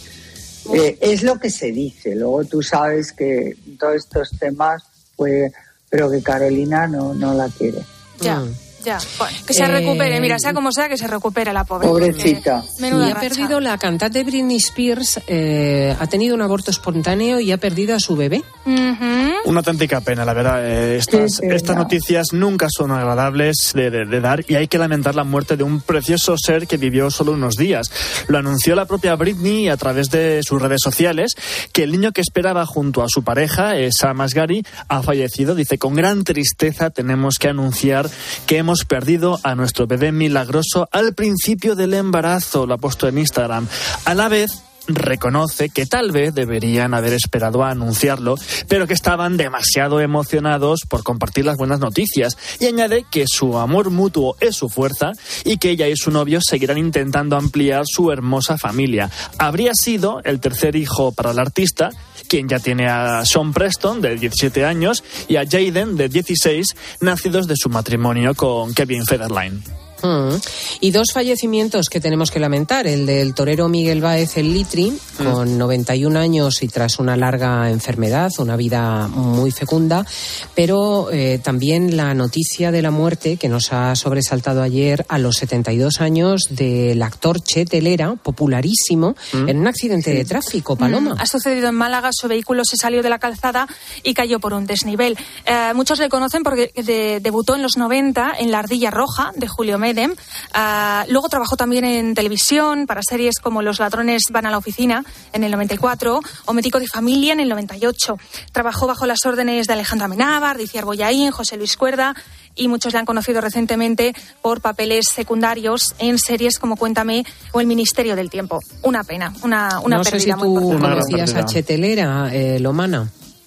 [SPEAKER 12] Es lo que se dice. Luego tú sabes que todos estos temas, pero que Carolina no la quiere.
[SPEAKER 4] Ya, bueno, que se recupere, mira, sea como sea, que se recupere la pobre.
[SPEAKER 12] Pobrecita.
[SPEAKER 4] Menuda
[SPEAKER 1] y ha perdido la cantante Britney Spears, ha tenido un aborto espontáneo y ha perdido a su bebé.
[SPEAKER 5] Una auténtica pena, la verdad. Estas noticias nunca son agradables de dar y hay que lamentar la muerte de un precioso ser que vivió solo unos días. Lo anunció la propia Britney a través de sus redes sociales, que el niño que esperaba junto a su pareja, Sam Asghari, ha fallecido. Dice, con gran tristeza tenemos que anunciar que hemos perdido a nuestro bebé milagroso al principio del embarazo. Lo ha puesto en Instagram. A la vez, reconoce que tal vez deberían haber esperado a anunciarlo, pero que estaban demasiado emocionados por compartir las buenas noticias, y añade que su amor mutuo es su fuerza y que ella y su novio seguirán intentando ampliar su hermosa familia. Habría sido el tercer hijo para el artista, quien ya tiene a Sean Preston, de 17 años, y a Jaden, de 16, nacidos de su matrimonio con Kevin Federline.
[SPEAKER 1] Y dos fallecimientos que tenemos que lamentar, el del torero Miguel Báez el Litri, con 91 años y tras una larga enfermedad, una vida muy fecunda, pero también la noticia de la muerte que nos ha sobresaltado ayer a los 72 años del actor Che Telera, popularísimo, en un accidente de tráfico, Paloma.
[SPEAKER 4] Ha sucedido en Málaga, su vehículo se salió de la calzada y cayó por un desnivel. Muchos le conocen porque debutó en los 90 en La Ardilla Roja, de Julio Medem. Luego trabajó también en televisión para series como Los ladrones van a la oficina en el 94 o Médico de familia en el 98. Trabajó bajo las órdenes de Alejandra Amenábar, de Iciar Bollaín, José Luis Cuerda, y muchos le han conocido recientemente por papeles secundarios en series como Cuéntame o El Ministerio del Tiempo. Una pena, una
[SPEAKER 1] no
[SPEAKER 4] pérdida
[SPEAKER 1] sé si
[SPEAKER 4] muy
[SPEAKER 1] tú
[SPEAKER 4] importante.
[SPEAKER 1] conocías a Che Telera, Lomana.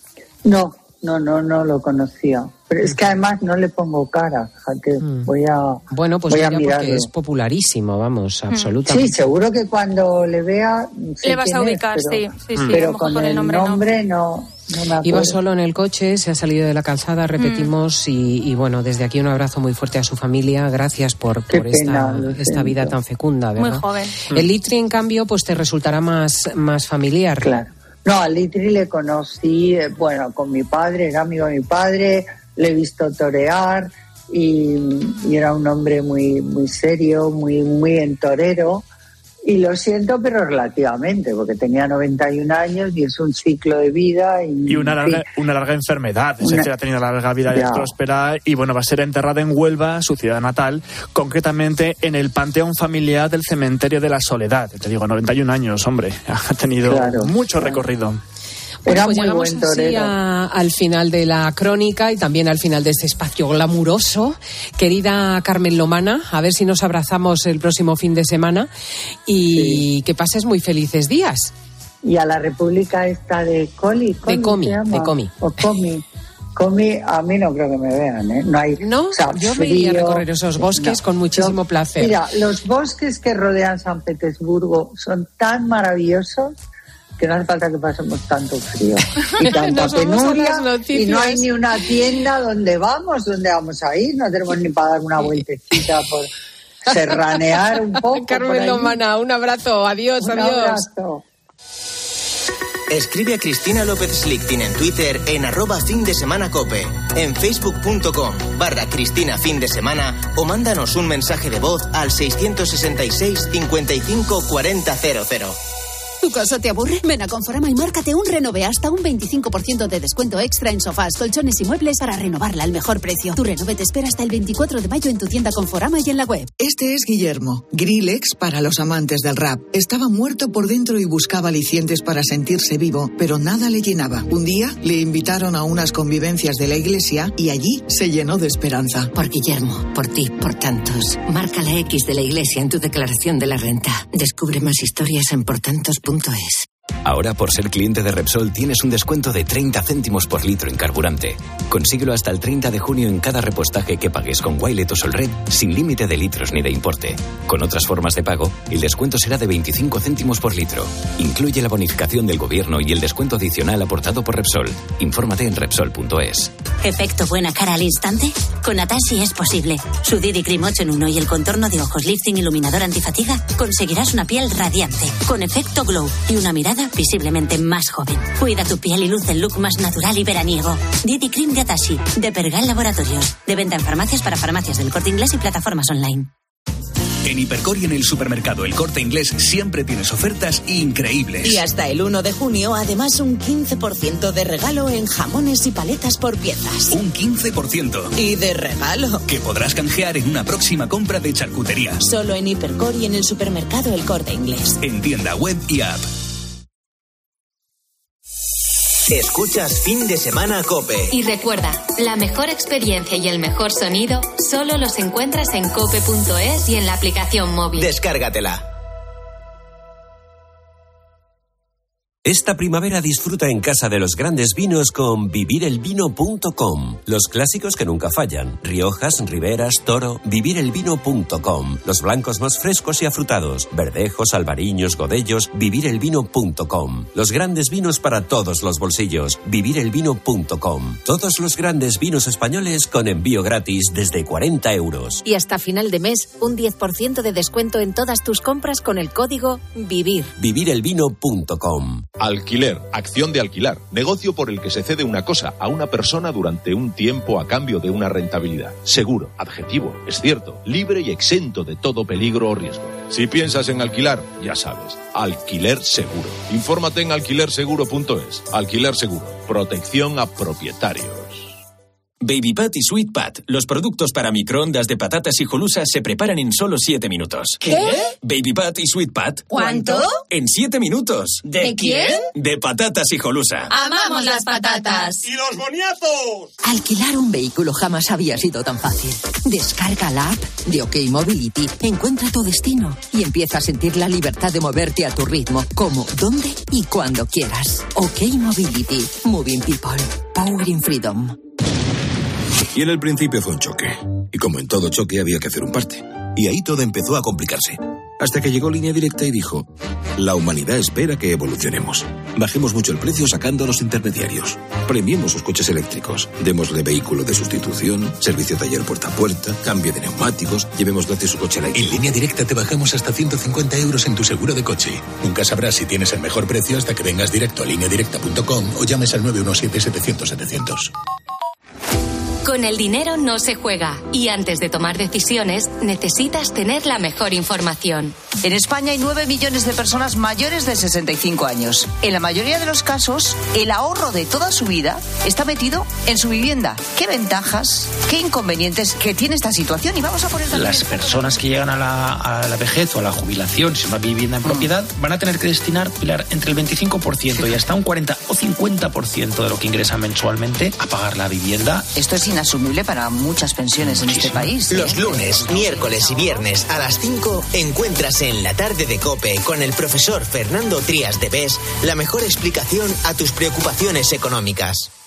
[SPEAKER 12] No lo conocía. Pero es que además no le pongo cara, fíjate, voy a mirarlo.
[SPEAKER 1] Porque es popularísimo, vamos, absolutamente.
[SPEAKER 12] Sí, seguro que cuando le vea
[SPEAKER 4] le vas a ubicar, sí.
[SPEAKER 12] Pero con el nombre no me acuerdo.
[SPEAKER 1] Iba solo en el coche, se ha salido de la calzada, repetimos, y bueno, desde aquí un abrazo muy fuerte a su familia. Gracias por esta vida tan fecunda, ¿verdad?
[SPEAKER 4] Muy joven.
[SPEAKER 1] El Litri, en cambio, pues te resultará más familiar.
[SPEAKER 12] Claro. No, al Litri le conocí, con mi padre, era amigo de mi padre, le he visto torear, y era un hombre muy, muy serio, muy entorero. Y lo siento, pero relativamente, porque tenía 91 años y es un ciclo de vida. Y
[SPEAKER 5] una larga enfermedad, es decir, ha tenido una larga vida y próspera. Y bueno, va a ser enterrada en Huelva, su ciudad natal, concretamente en el Panteón Familiar del Cementerio de la Soledad. Te digo, 91 años, hombre, ha tenido mucho recorrido.
[SPEAKER 1] Bueno, pues llegamos así al final de la crónica y también al final de este espacio glamuroso. Querida Carmen Lomana, a ver si nos abrazamos el próximo fin de semana y que pases muy felices días.
[SPEAKER 12] Y a la República esta de Comi, a mí no creo que me vean, ¿eh? No hay.
[SPEAKER 1] No, o sea, yo me iría a recorrer esos bosques con muchísimo placer.
[SPEAKER 12] Mira, los bosques que rodean San Petersburgo son tan maravillosos que no hace falta que pasemos tanto frío y tanta penuria, y no hay ni una tienda donde vamos a ir, no tenemos ni para dar una vueltecita por serranear un poco.
[SPEAKER 1] Carmen Lomana, un abrazo, adiós.
[SPEAKER 12] Abrazo.
[SPEAKER 2] Escribe a Cristina López Slichting en Twitter en @findesemanacope, en facebook.com/Cristina Fin de Semana o mándanos un mensaje de voz al 666 55 40 00.
[SPEAKER 6] ¿Tu casa te aburre? Ven a Conforama y márcate un renove hasta un 25% de descuento extra en sofás, colchones y muebles para renovarla al mejor precio. Tu renove te espera hasta el 24 de mayo en tu tienda Conforama y en la web.
[SPEAKER 7] Este es Guillermo, Grillex para los amantes del rap. Estaba muerto por dentro y buscaba alicientes para sentirse vivo, pero nada le llenaba. Un día le invitaron a unas convivencias de la iglesia y allí se llenó de esperanza.
[SPEAKER 8] Por Guillermo, por ti, por tantos. Marca la X de la iglesia en tu declaración de la renta. Descubre más historias en portantos.es.
[SPEAKER 9] Ahora, por ser cliente de Repsol, tienes un descuento de 30 céntimos por litro en carburante. Consíguelo hasta el 30 de junio en cada repostaje que pagues con Wilet o Solred, sin límite de litros ni de importe. Con otras formas de pago, el descuento será de 25 céntimos por litro. Incluye la bonificación del gobierno y el descuento adicional aportado por Repsol. Infórmate en Repsol.es.
[SPEAKER 11] ¿Efecto buena cara al instante? Con Atashi es posible. Su Didi Cream 8 en 1 y el contorno de ojos lifting iluminador antifatiga conseguirás una piel radiante, con efecto glow y una mirada visiblemente más joven. Cuida tu piel y luce el look más natural y veraniego. Didi Cream de Atashi, de Pergal Laboratorios. De venta en farmacias para farmacias del Corte Inglés y plataformas online.
[SPEAKER 13] En Hipercor y en el supermercado El Corte Inglés siempre tienes ofertas increíbles.
[SPEAKER 14] Y hasta el 1 de junio, además, un 15% de regalo en jamones y paletas por piezas.
[SPEAKER 13] Un 15%.
[SPEAKER 14] Y de regalo.
[SPEAKER 13] Que podrás canjear en una próxima compra de charcutería.
[SPEAKER 14] Solo en Hipercor y en el supermercado El Corte Inglés.
[SPEAKER 13] En tienda web y app.
[SPEAKER 2] Escuchas Fin de Semana COPE.
[SPEAKER 3] Y recuerda, la mejor experiencia y el mejor sonido solo los encuentras en cope.es y en la aplicación móvil.
[SPEAKER 2] Descárgatela.
[SPEAKER 15] Esta primavera disfruta en casa de los grandes vinos con vivirelvino.com. Los clásicos que nunca fallan. Riojas, Riberas, Toro. Vivirelvino.com. Los blancos más frescos y afrutados. Verdejos, albariños, godellos. Vivirelvino.com. Los grandes vinos para todos los bolsillos. Vivirelvino.com. Todos los grandes vinos españoles con envío gratis desde 40 euros.
[SPEAKER 28] Y hasta final de mes, un 10% de descuento en todas tus compras con el código VIVIR.
[SPEAKER 15] Vivirelvino.com.
[SPEAKER 16] Alquiler, acción de alquilar, negocio por el que se cede una cosa a una persona durante un tiempo a cambio de una rentabilidad. Seguro, adjetivo, es cierto, libre y exento de todo peligro o riesgo. Si piensas en alquilar, ya sabes, alquiler seguro. Infórmate en alquilerseguro.es. Alquiler seguro, protección a propietarios.
[SPEAKER 17] Baby Pat y Sweet Pat, los productos para microondas de patatas hijolusa se preparan en solo 7 minutos.
[SPEAKER 11] ¿Qué?
[SPEAKER 17] Baby Pat y Sweet Pat.
[SPEAKER 11] ¿Cuánto?
[SPEAKER 17] En 7 minutos.
[SPEAKER 11] ¿De quién?
[SPEAKER 17] De patatas hijolusa.
[SPEAKER 11] ¡Amamos las patatas!
[SPEAKER 17] ¡Y los boniazos!
[SPEAKER 28] Alquilar un vehículo jamás había sido tan fácil. Descarga la app de OK Mobility, encuentra tu destino y empieza a sentir la libertad de moverte a tu ritmo, como, dónde y cuando quieras. OK Mobility. Moving People. Powering Freedom.
[SPEAKER 22] Y en el principio fue un choque. Y como en todo choque había que hacer un parte. Y ahí todo empezó a complicarse. Hasta que llegó Línea Directa y dijo: la humanidad espera que evolucionemos. Bajemos mucho el precio sacando a los intermediarios. Premiemos sus coches eléctricos. Démosle vehículo de sustitución, servicio taller puerta a puerta, cambio de neumáticos, llevemos gratis su coche eléctrico.
[SPEAKER 23] En Línea Directa te bajamos hasta 150 euros en tu seguro de coche. Nunca sabrás si tienes el mejor precio hasta que vengas directo a lineadirecta.com o llames al 917-700-700.
[SPEAKER 3] Con el dinero no se juega y antes de tomar decisiones necesitas tener la mejor información.
[SPEAKER 10] En España hay 9 millones de personas mayores de 65 años. En la mayoría de los casos, el ahorro de toda su vida está metido en su vivienda. ¿Qué ventajas, qué inconvenientes que tiene esta situación? Y vamos a poner también...
[SPEAKER 18] Las personas que llegan a la vejez o a la jubilación, si es una vivienda en propiedad, van a tener que destinar, Pilar, entre el 25% y hasta un 40 o 50% de lo que ingresan mensualmente a pagar la vivienda.
[SPEAKER 10] Esto es inasumible para muchas pensiones en este país.
[SPEAKER 2] Los lunes, miércoles y viernes a las 5 encuentras en La Tarde de COPE con el profesor Fernando Trías de Bes la mejor explicación a tus preocupaciones económicas.